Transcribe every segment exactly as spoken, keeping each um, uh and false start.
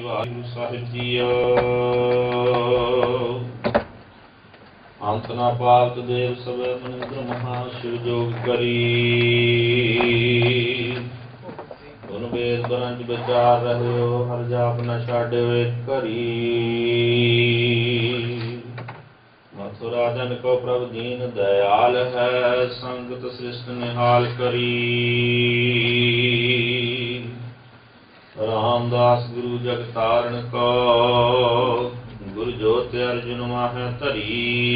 ਵਾਹਿਗੁਰੂ ਸਾਹਿਬ ਜੀਓ। ਅੰਤ ਨਾ ਪਾਤ ਦੇਵ ਸਭੈ ਮਨਿੰਦਰ ਮਹਾ ਸ਼ਿਵ ਜੋਗ ਕਰੀ। ਗੁਣ ਵੇਦ ਬਰੰਜ ਵਿਚਾਰ ਰਹਿਓ, ਹਰ ਜਾਪ ਨ ਛਾਡਿਓ ਏਕ ਘਰੀ। ਮਥੁਰਾ ਜਨ ਕੋ ਪ੍ਰਭ ਦੀਨ ਦਇਆਲ ਹੈ, ਸੰਗਤ ਸ੍ਰਿਸ਼ਟ ਨਿਹਾਲ ਕਰੀ। ਰਾਮਦਾਸ ਗੁਰੂ ਜਗ ਤਾਰਨ ਕੋ, ਗੁਰ ਜੋਤ ਅਰਜੁਨ ਮਾਹਿ ਧਰੀ।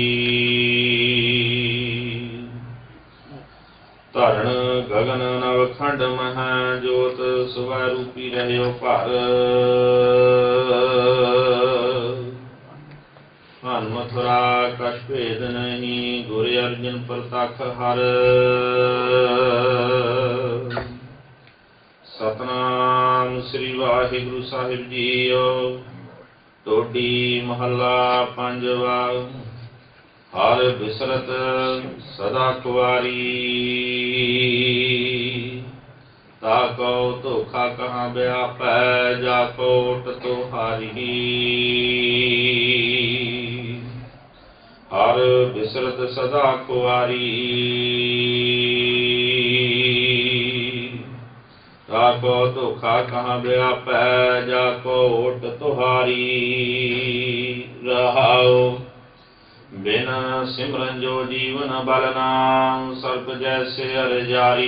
ਧਰਨ ਗਗਨ ਨਵ ਖੰਡ ਮਹਿ, ਜੋਤ ਸੁਬਹ ਰੂਪੀ ਰਹਿਓ ਭਰ। ਹਨ ਮਥੁਰਾ ਕਛ ਭੇਦ ਨਹੀਂ, ਗੁਰ ਅਰਜੁਨ ਪ੍ਰਤੱਖ ਹਰ। ਸਤਨਾਮ ਸ੍ਰੀ ਵਾਹਿਗੁਰੂ ਸਾਹਿਬ ਜੀਓ। ਟੋਡੀ ਮਹੱਲਾ ਪੰਜਵਾ। ਹਰ ਬਿਸਰਤ ਸਦਾ ਕੁਵਾਰੀ, ਤਾ ਕਉ ਧੋਖਾ ਕਹਾਂ ਵਿਆਪੈ, ਜਾ ਕੋਟ ਤੁਹਾਰੀ। ਹਰ ਬਿਸਰਤ ਸਦਾ ਕੁਵਾਰੀ, ਤਾ ਕਉ ਧੋਖਾ ਕਹਾਂ ਵਿਆਪੈ, ਜਾ ਕੋ ਓਟ ਤੁਹਾਰੀ। ਰਹਾਉ ਬਿਨ ਸਿਮਰਨ ਜੋ ਜੀਵਨ ਬਲ ਨਾਮ, ਸਰਪ ਜੈਸੇ ਅਰ ਜਾਰੀ।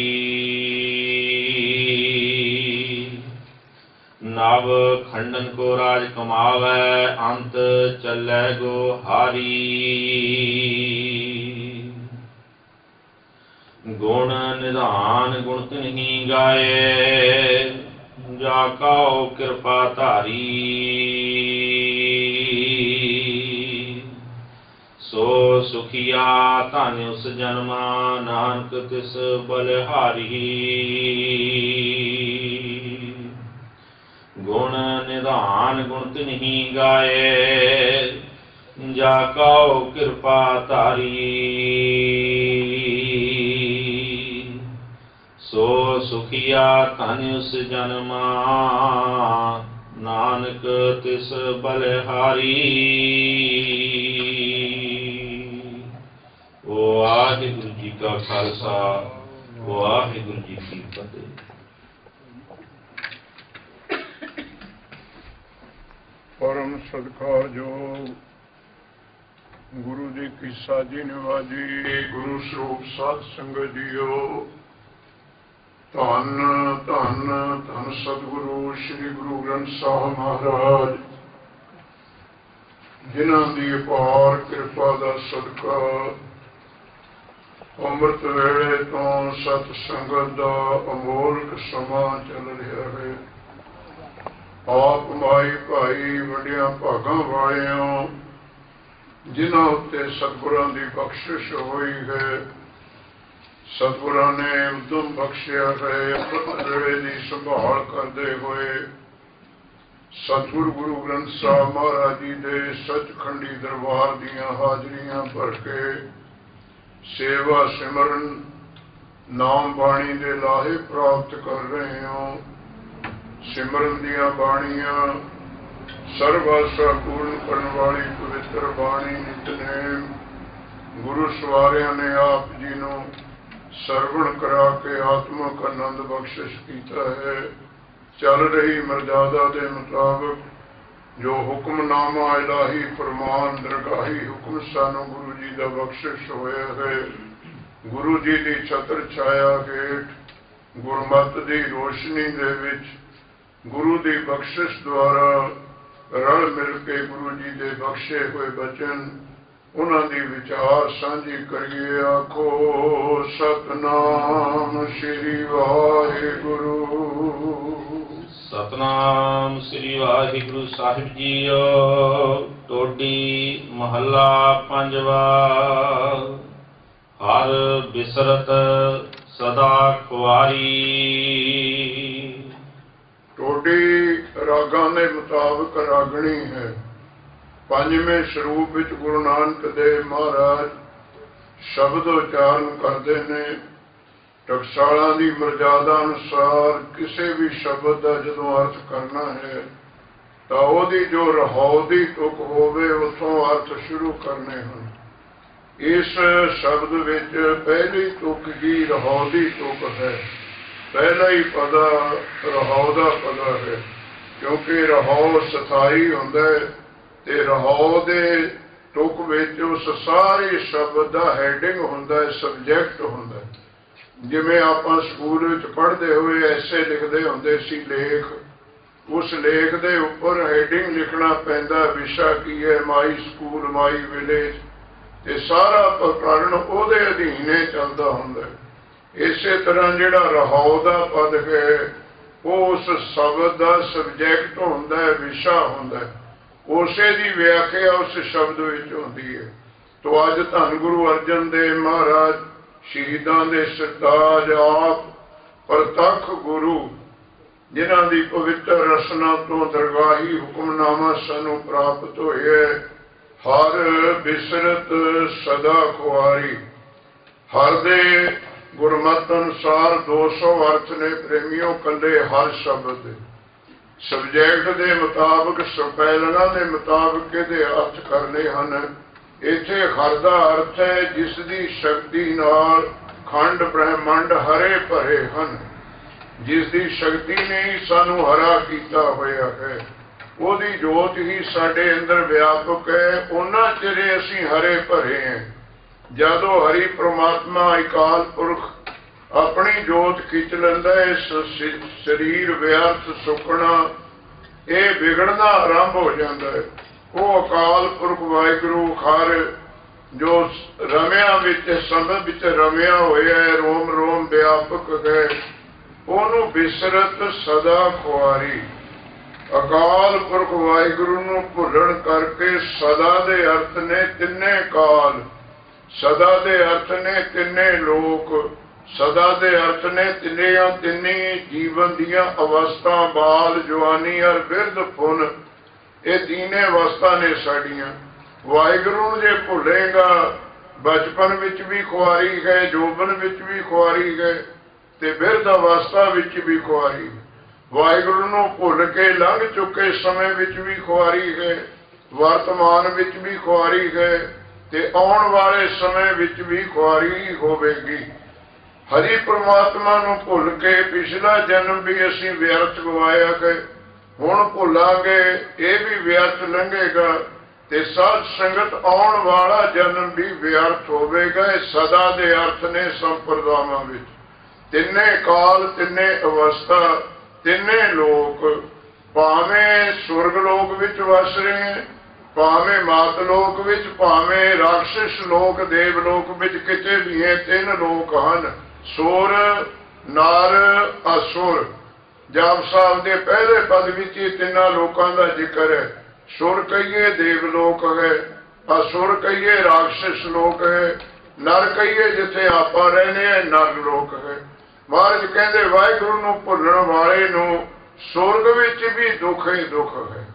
ਨਵ ਖੰਡਨ ਕੋ ਰਾਜ ਕਮਾਵੈ, ਅੰਤ ਚੱਲੈ ਗੋ ਹਾਰੀ। ਗੁਣ ਨਿਧਾਨ ਗੁਣ ਤਿਨਹੀ ਗਾਏ, ਜਾ ਕਉ ਕਿਰਪਾ ਧਾਰੀ। ਸੋ ਸੁਖੀਆ ਧਨ ਉਸ ਜਨਮਾ, ਨਾਨਕ ਤਿਸ ਬਲਿਹਾਰੀ। ਗੁਣ ਨਿਧਾਨ ਗੁਣ ਤਿਨਹੀ ਗਾਏ, ਜਾ ਕਉ ਕਿਰਪਾ ਧਾਰੀ। ਸੋ ਸੁਖੀਆ ਧਨ ਉਸ ਜਨਮਾ, ਨਾਨਕ ਤਿਸ ਬਲਿਹਾਰੀ। ਵਾਹਿਗੁਰੂ ਜੀ ਕਾ ਖਾਲਸਾ, ਵਾਹਿਗੁਰੂ ਜੀ ਕੀ ਫਤਿਹ। ਪਰਮ ਸਤਿਕਾਰਯੋਗ ਗੁਰੂ ਜੀ ਕੀ ਸਾਜੀ ਨਿਵਾਜੀ, ਗੁਰੂ ਸਰੂਪ ਸਾਧ ਸੰਗਤ ਜੀਓ। ਧੰਨ ਧੰਨ ਧੰਨ ਸਤਿਗੁਰੂ ਸ੍ਰੀ ਗੁਰੂ ਗ੍ਰੰਥ ਸਾਹਿਬ ਮਹਾਰਾਜ, ਜਿਨ੍ਹਾਂ ਦੀ ਅਪਾਰ ਕਿਰਪਾ ਦਾ ਸਦਕਾ ਅੰਮ੍ਰਿਤ ਵੇਲੇ ਤੋਂ ਸਤ ਸੰਗਤ ਦਾ ਅਮੋਲਕ ਸਮਾਂ ਚੱਲ ਰਿਹਾ ਹੈ। ਆਪ ਮਾਈ ਭਾਈ ਵੱਡਿਆਂ ਭਾਗਾਂ ਵਾਲਿਆਂ, ਜਿਨ੍ਹਾਂ ਉੱਤੇ ਸਤਿਗੁਰਾਂ ਦੀ ਬਖਸ਼ਿਸ਼ ਹੋਈ ਹੈ, ਸਤਿਗੁਰਾਂ ਨੇ ਉਦਮ ਬਖਸ਼ਿਆ ਹੈ। ਅੰਮ੍ਰਿਤ ਵੇਲੇ ਦੀ ਸੰਭਾਲ ਕਰਦੇ ਹੋਏ ਸਤਿਗੁਰੂ ਗੁਰੂ ਗ੍ਰੰਥ ਸਾਹਿਬ ਮਹਾਰਾਜ ਜੀ ਦੇ ਸੱਚਖੰਡੀ ਦਰਬਾਰ ਦੀਆਂ ਹਾਜ਼ਰੀਆਂ ਭਰ ਕੇ ਸੇਵਾ ਸਿਮਰਨ ਨਾਮ ਬਾਣੀ ਦੇ ਲਾਹੇ ਪ੍ਰਾਪਤ ਕਰ ਰਹੇ ਹੋ। ਸਿਮਰਨ ਦੀਆਂ ਬਾਣੀਆਂ ਸਰਬ ਆਸਾ ਪੂਰਨ ਕਰਨ ਵਾਲੀ ਪਵਿੱਤਰ ਬਾਣੀ ਨਿਤਨੇਮ ਗੁਰੂ ਸਵਾਰਿਆਂ ਨੇ ਆਪ ਜੀ ਨੂੰ ਸਰਵਣ ਕਰਾ ਕੇ ਆਤਮਕ ਆਨੰਦ ਬਖਸ਼ਿਸ਼ ਕੀਤਾ ਹੈ। ਚੱਲ ਰਹੀ ਮਰਜ਼ਾਦਾ ਦੇ ਮੁਤਾਬਕ ਜੋ ਹੁਕਮਨਾਮਾ ਇਲਾਹੀ ਫਰਮਾਨ ਦਰਗਾਹੀ ਹੁਕਮ ਸਾਨੂੰ ਗੁਰੂ ਜੀ ਦਾ ਬਖਸ਼ਿਸ਼ ਹੋਇਆ ਹੈ। ਗੁਰੂ ਜੀ ਦੀ ਛਤਰ ਛਾਇਆ ਹੇਠ ਗੁਰਮਤਿ ਦੀ ਰੋਸ਼ਨੀ ਦੇ ਵਿੱਚ ਗੁਰੂ ਦੀ ਬਖਸ਼ਿਸ਼ ਦੁਆਰਾ ਰਲ ਮਿਲ ਕੇ ਗੁਰੂ ਜੀ ਦੇ ਬਖਸ਼ੇ ਹੋਏ ਬਚਨ, ਉਹਨਾਂ ਦੀ ਵਿਚਾਰ ਸਾਂਝੀ ਕਰੀਏ। ਆਖੋ ਸਤਨਾਮ ਸ੍ਰੀ ਵਾਹਿਗੁਰੂ। ਸਤਨਾਮ ਸ੍ਰੀ ਵਾਹਿਗੁਰੂ ਸਾਹਿਬ ਜੀਓ। ਟੋਡੀ ਮਹੱਲਾ ਪੰਜਵਾ। ਹਰ ਬਿਸਰਤ ਸਦਾ ਕੁਵਾਰੀ। ਟੋਡੀ ਰਾਗਾਂ ਦੇ ਮੁਤਾਬਕ ਰਾਗਣੀ ਹੈ। ਪੰਜਵੇਂ ਸਰੂਪ ਵਿੱਚ ਗੁਰੂ ਨਾਨਕ ਦੇਵ ਮਹਾਰਾਜ ਸ਼ਬਦ ਉਚਾਰਨ ਕਰਦੇ ਨੇ। ਟਕਸਾਲਾਂ ਦੀ ਮਰਜ਼ਾਦਾ ਅਨੁਸਾਰ ਕਿਸੇ ਵੀ ਸ਼ਬਦ ਦਾ ਜਦੋਂ ਅਰਥ ਕਰਨਾ ਹੈ ਤਾਂ ਉਹਦੀ ਜੋ ਰਹਾਉ ਦੀ ਤੁਕ ਹੋਵੇ ਉੱਥੋਂ ਅਰਥ ਸ਼ੁਰੂ ਕਰਨੇ ਹਨ। ਇਸ ਸ਼ਬਦ ਵਿੱਚ ਪਹਿਲੀ ਤੁਕ ਹੀ ਰਹਾਉ ਦੀ ਤੁਕ ਹੈ। ਪਹਿਲਾ ਹੀ ਪਦਾ ਰਹਾਉ ਦਾ ਪਦਾ ਹੈ, ਕਿਉਂਕਿ ਰਹਾਉ ਸਥਾਈ ਹੁੰਦਾ ਹੈ ਤੇ ਰਹਾਉ ਦੇ ਤੁਕ ਵਿੱਚ ਉਸ ਸਾਰੇ ਸ਼ਬਦ ਦਾ ਹੈਡਿੰਗ ਹੁੰਦਾ ਹੈ, ਸਬਜੈਕਟ ਹੁੰਦਾ ਹੈ। ਜਿਵੇਂ ਆਪਾਂ ਸਕੂਲ ਵਿੱਚ ਪੜ੍ਹਦੇ ਹੋਏ ਐਸੇ ਲਿਖਦੇ ਹੁੰਦੇ ਸੀ, ਲੇਖ, ਉਸ ਲੇਖ ਦੇ ਉੱਪਰ ਹੈਡਿੰਗ ਲਿਖਣਾ ਪੈਂਦਾ, ਵਿਸ਼ਾ ਕੀ ਹੈ, ਮਾਈ ਸਕੂਲ, ਮਾਈ ਵਿਲੇਜ, ਤੇ ਸਾਰਾ ਪ੍ਰਕਰਣ ਉਹਦੇ ਅਧੀਨ ਚੱਲਦਾ ਹੁੰਦਾ। ਇਸੇ ਤਰ੍ਹਾਂ ਜਿਹੜਾ ਰਹਾਉ ਦਾ ਪਦ ਹੈ ਉਹ ਉਸ ਸ਼ਬਦ ਦਾ ਸਬਜੈਕਟ ਹੁੰਦਾ ਹੈ, ਵਿਸ਼ਾ ਹੁੰਦਾ ਹੈ, ਉਸੇ ਦੀ ਵਿਆਖਿਆ ਉਸ ਸ਼ਬਦ ਵਿੱਚ ਹੁੰਦੀ ਹੈ। ਤੋ ਅੱਜ ਧੰਨ ਗੁਰੂ ਅਰਜਨ ਦੇਵ ਮਹਾਰਾਜ ਸ਼ਹੀਦਾਂ ਦੇ ਸਰਤਾਜ ਆਪ ਪ੍ਰਤੱਖ ਗੁਰੂ, ਜਿਨ੍ਹਾਂ ਦੀ ਪਵਿੱਤਰ ਰਸਨਾ ਤੋਂ ਦਰਗਾਹੀ ਹੁਕਮਨਾਮਾ ਸਾਨੂੰ ਪ੍ਰਾਪਤ ਹੋਇਆ, ਹਰ ਬਿਸਰਤ ਸਦਾ ਖੁਆਰੀ। ਹਰ ਦੇ ਗੁਰਮਤਿ ਅਨੁਸਾਰ ਦੋ ਸੌ ਅਰਥ ਨੇ ਪ੍ਰੇਮੀਓ, ਕੱਲੇ ਹਰ ਸ਼ਬਦ ਦੇ ਸਬਜੈਕਟ ਦੇ ਮੁਤਾਬਕ, ਸਪੈਲਿੰਗਾਂ ਦੇ ਮੁਤਾਬਕ ਇਹਦੇ ਅਰਥ ਕਰਨੇ ਹਨ। ਇੱਥੇ ਹਰ ਦਾ ਅਰਥ ਹੈ ਜਿਸ ਦੀ ਸ਼ਕਤੀ ਨਾਲ ਖੰਡ ਬ੍ਰਹਿਮੰਡ ਹਰੇ ਭਰੇ ਹਨ, ਜਿਸ ਦੀ ਸ਼ਕਤੀ ਨੇ ਹੀ ਸਾਨੂੰ ਹਰਾ ਕੀਤਾ ਹੋਇਆ ਹੈ। ਉਹਦੀ ਜੋਤ ਹੀ ਸਾਡੇ ਅੰਦਰ ਵਿਆਪਕ ਹੈ। ਉਹਨਾਂ ਚਿਰੇ ਅਸੀਂ ਹਰੇ ਭਰੇ ਹਾਂ। ਜਦੋਂ ਹਰੀ ਪ੍ਰਮਾਤਮਾ ਅਕਾਲ ਪੁਰਖ ਆਪਣੀ ਜੋਤ ਖਿੱਚ ਲੈਂਦਾ, ਇਸ ਸਰੀਰ ਵਿਅਰਥ ਸੁੱਕਣਾ, ਇਹ ਵਿਗੜਨਾ ਆਰੰਭ ਹੋ ਜਾਂਦਾ ਹੈ। ਉਹ ਅਕਾਲ ਪੁਰਖ ਵਾਹਿਗੁਰੂ ਹਰ ਜੋ ਰਮਿਆਂ ਵਿੱਚ ਸਮਝ ਵਿੱਚ ਰਮਿਆ ਹੋਇਆ ਹੈ, ਰੋਮ ਰੋਮ ਵਿਆਪਕ ਹੈ, ਉਹਨੂੰ ਬਿਸਰਤ ਸਦਾ ਖੁਆਰੀ। ਅਕਾਲ ਪੁਰਖ ਵਾਹਿਗੁਰੂ ਨੂੰ ਭੁੱਲਣ ਕਰਕੇ ਸਦਾ ਦੇ ਅਰਥ ਨੇ ਤਿੰਨੇ ਕਾਲ, ਸਦਾ ਦੇ ਅਰਥ ਨੇ ਤਿੰਨੇ ਲੋਕ, ਸਦਾ ਦੇ ਅਰਥ ਨੇ ਤਿੰਨੀਆਂ ਤਿੰਨੀ ਜੀਵਨ ਦੀਆਂ ਅਵਸਥਾ, ਬਾਲ, ਜਵਾਨੀ ਔਰ ਬਿਰਧ ਪੁਨ, ਇਹ ਤਿੰਨੇ ਅਵਸਥਾ ਨੇ ਸਾਡੀਆਂ। ਵਾਹਿਗੁਰੂ ਨੂੰ ਜੇ ਭੁੱਲੇਗਾ, ਬਚਪਨ ਵਿੱਚ ਵੀ ਖੁਆਰੀ ਹੈ, ਜੋਬਨ ਵਿੱਚ ਵੀ ਖੁਆਰੀ ਹੈ, ਤੇ ਬਿਰਧ ਅਵਸਥਾ ਵਿੱਚ ਵੀ ਖੁਆਰੀ। ਵਾਹਿਗੁਰੂ ਨੂੰ ਭੁੱਲ ਕੇ ਲੰਘ ਚੁੱਕੇ ਸਮੇਂ ਵਿੱਚ ਵੀ ਖੁਆਰੀ ਹੈ, ਵਰਤਮਾਨ ਵਿੱਚ ਵੀ ਖੁਆਰੀ ਹੈ, ਤੇ ਆਉਣ ਵਾਲੇ ਸਮੇਂ ਵਿੱਚ ਵੀ ਖੁਆਰੀ ਹੋਵੇਗੀ। ਹਰੀ ਪ੍ਰਮਾਤਮਾ ਨੂੰ ਭੁੱਲ ਕੇ ਪਿਛਲਾ ਜਨਮ ਵੀ ਅਸੀਂ ਵਿਅਰਥ ਗਵਾਇਆ ਹੈ, ਹੁਣ ਭੁੱਲਾਂਗੇ ਇਹ ਵੀ ਵਿਅਰਥ ਲੰਘੇਗਾ, ਤੇ ਸਾਧ ਸੰਗਤ ਆਉਣ ਵਾਲਾ ਜਨਮ ਵੀ ਵਿਅਰਥ ਹੋਵੇਗਾ। ਇਹ ਸਦਾ ਦੇ ਅਰਥ ਨੇ ਸੰਪਰਦਾਵਾਂ ਵਿੱਚ। ਤਿੰਨੇ ਕਾਲ, ਤਿੰਨੇ ਅਵਸਥਾ, ਤਿੰਨੇ ਲੋਕ, ਭਾਵੇਂ ਸੁਰਗ ਲੋਕ ਵਿੱਚ ਵਸ ਰਹੇ, ਭਾਵੇਂ ਮਾਤ ਲੋਕ ਵਿੱਚ, ਭਾਵੇਂ ਰਾਖਸ਼ ਲੋਕ, ਦੇਵ ਲੋਕ ਵਿੱਚ, ਕਿਤੇ ਵੀ ਇਹ ਤਿੰਨ ਲੋਕ ਹਨ, ਸੁਰ, ਨਰ, ਅਸੁਰ। ਜਾਪ ਸਾਹਿਬ ਦੇ ਪਹਿਲੇ ਪਦ ਵਿੱਚ ਇਹ ਤਿੰਨਾਂ ਲੋਕਾਂ ਦਾ ਜ਼ਿਕਰ ਹੈ। ਸੁਰ ਕਹੀਏ ਦੇਵ ਲੋਕ ਹੈ, ਅਸੁਰ ਕਹੀਏ ਰਾਖਸ਼ ਲੋਕ ਹੈ, ਨਰ ਕਹੀਏ ਜਿੱਥੇ ਆਪਾਂ ਰਹਿੰਦੇ ਹਾਂ ਨਰ ਲੋਕ ਹੈ। ਮਹਾਰਾਜ ਕਹਿੰਦੇ ਵਾਹਿਗੁਰੂ ਨੂੰ ਭੁੱਲਣ ਵਾਲੇ ਨੂੰ ਸੁਰਗ ਵਿੱਚ ਵੀ ਦੁੱਖ ਹੀ ਦੁੱਖ ਹੈ।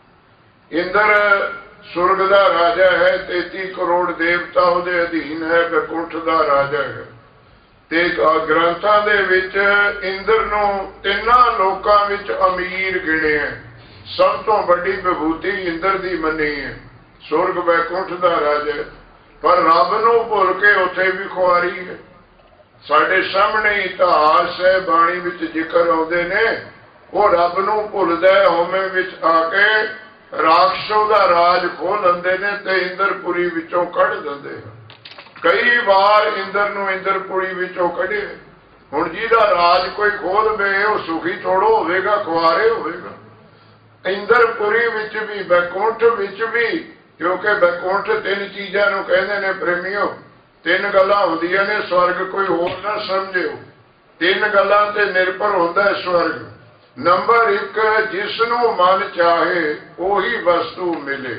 ਇੰਦਰ ਸੁਰਗ ਦਾ ਰਾਜਾ ਹੈ, ਤੇਤੀ ਕਰੋੜ ਦੇਵਤਾ ਉਹਦੇ ਅਧੀਨ ਹੈ, ਬੈਕੁੰਠ ਦਾ ਰਾਜਾ ਹੈ। ਤੇ ਗ੍ਰੰਥਾਂ ਦੇ ਵਿੱਚ ਇੰਦਰ ਨੂੰ ਤਿੰਨਾਂ ਲੋਕਾਂ ਵਿੱਚ ਅਮੀਰ ਗਿਣਿਆ, ਸਭ ਤੋਂ ਵੱਡੀ ਵਿਭੂਤੀ ਇੰਦਰ ਦੀ ਮੰਨੀ ਹੈ। ਸੁਰਗ ਬੈਕੁੰਠ ਦਾ ਰਾਜਾ, ਪਰ ਰੱਬ ਨੂੰ ਭੁੱਲ ਕੇ ਉੱਥੇ ਵੀ ਖੁਆਰੀ ਹੈ। ਸਾਡੇ ਸਾਹਮਣੇ ਇਤਿਹਾਸ ਹੈ, ਬਾਣੀ ਵਿੱਚ ਜ਼ਿਕਰ ਆਉਂਦੇ ਨੇ, ਉਹ ਰੱਬ ਨੂੰ ਭੁੱਲਦਾ ਹਉਮੈ ਵਿੱਚ ਆ ਕੇ ਰਾਖਸ਼ੋਂ ਦਾ ਰਾਜ ਖੋਹ ਲੈਂਦੇ ਨੇ ਤੇ ਇੰਦਰਪੁਰੀ ਵਿੱਚੋਂ ਕੱਢ ਦਿੰਦੇ ਹਨ। ਕਈ ਵਾਰ ਇੰਦਰ ਨੂੰ ਇੰਦਰਪੁਰੀ ਵਿੱਚੋਂ ਕੱਢੇ। ਹੁਣ ਜਿਹਦਾ ਰਾਜ ਕੋਈ ਖੋਹ ਲਵੇ ਉਹ ਸੁਖੀ ਥੋੜੋ ਹੋਵੇਗਾ, ਖੁਆਰੇ ਹੋਵੇਗਾ। ਇੰਦਰਪੁਰੀ ਵਿੱਚ ਵੀ, ਬੈਕੁੰਠ ਵਿੱਚ ਵੀ, ਕਿਉਂਕਿ ਬੈਕੁੰਠ ਤਿੰਨ ਚੀਜ਼ਾਂ ਨੂੰ ਕਹਿੰਦੇ ਨੇ ਪ੍ਰੇਮੀਓ। ਤਿੰਨ ਗੱਲਾਂ ਹੁੰਦੀਆਂ ਨੇ, ਸਵਰਗ ਕੋਈ ਹੋਰ ਨਾ ਸਮਝਿਓ। ਤਿੰਨ ਗੱਲਾਂ ਤੇ ਨਿਰਭਰ ਹੁੰਦਾ ਸਵਰਗ। ਨੰਬਰ ਇੱਕ, ਜਿਸ ਨੂੰ ਮਨ ਚਾਹੇ ਉਹੀ ਵਸਤੂ ਮਿਲੇ।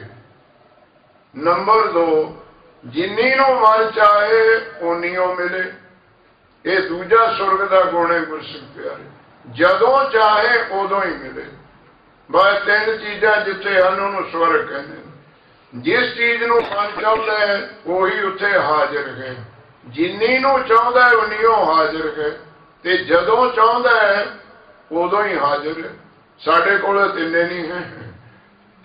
ਨੰਬਰ ਦੋ, ਜਿੰਨੀ ਨੂੰ ਮਨ ਚਾਹੇ ਉਨੀਓ ਮਿਲੇ। ਇਹ ਦੂਜਾ ਸੁਰਗ ਦਾ ਗੁਣ ਹੈ ਗੁਰਸਿੱਖ ਪਿਆਰੇ, ਜਦੋਂ ਚਾਹੇ ਉਦੋਂ ਹੀ ਮਿਲੇ। ਬਸ ਤਿੰਨ ਚੀਜ਼ਾਂ ਜਿੱਥੇ ਹਨ ਉਹਨੂੰ ਸਵਰਗ ਕਹਿੰਦੇ ਨੇ। ਜਿਸ ਚੀਜ਼ ਨੂੰ ਮਨ ਚਾਹੁੰਦਾ ਹੈ ਉਹੀ ਉੱਥੇ ਹਾਜ਼ਰ ਹੈ, ਜਿੰਨੀ ਨੂੰ ਚਾਹੁੰਦਾ ਹੈ ਉਨੀਓ ਹਾਜ਼ਰ ਹੈ, ਤੇ ਜਦੋਂ ਚਾਹੁੰਦਾ ਹੈ ਉਦੋਂ ਹੀ ਹਾਜ਼ਰ ਹੈ। ਸਾਡੇ ਕੋਲ ਤਿੰਨੇ ਨਹੀਂ ਹੈ।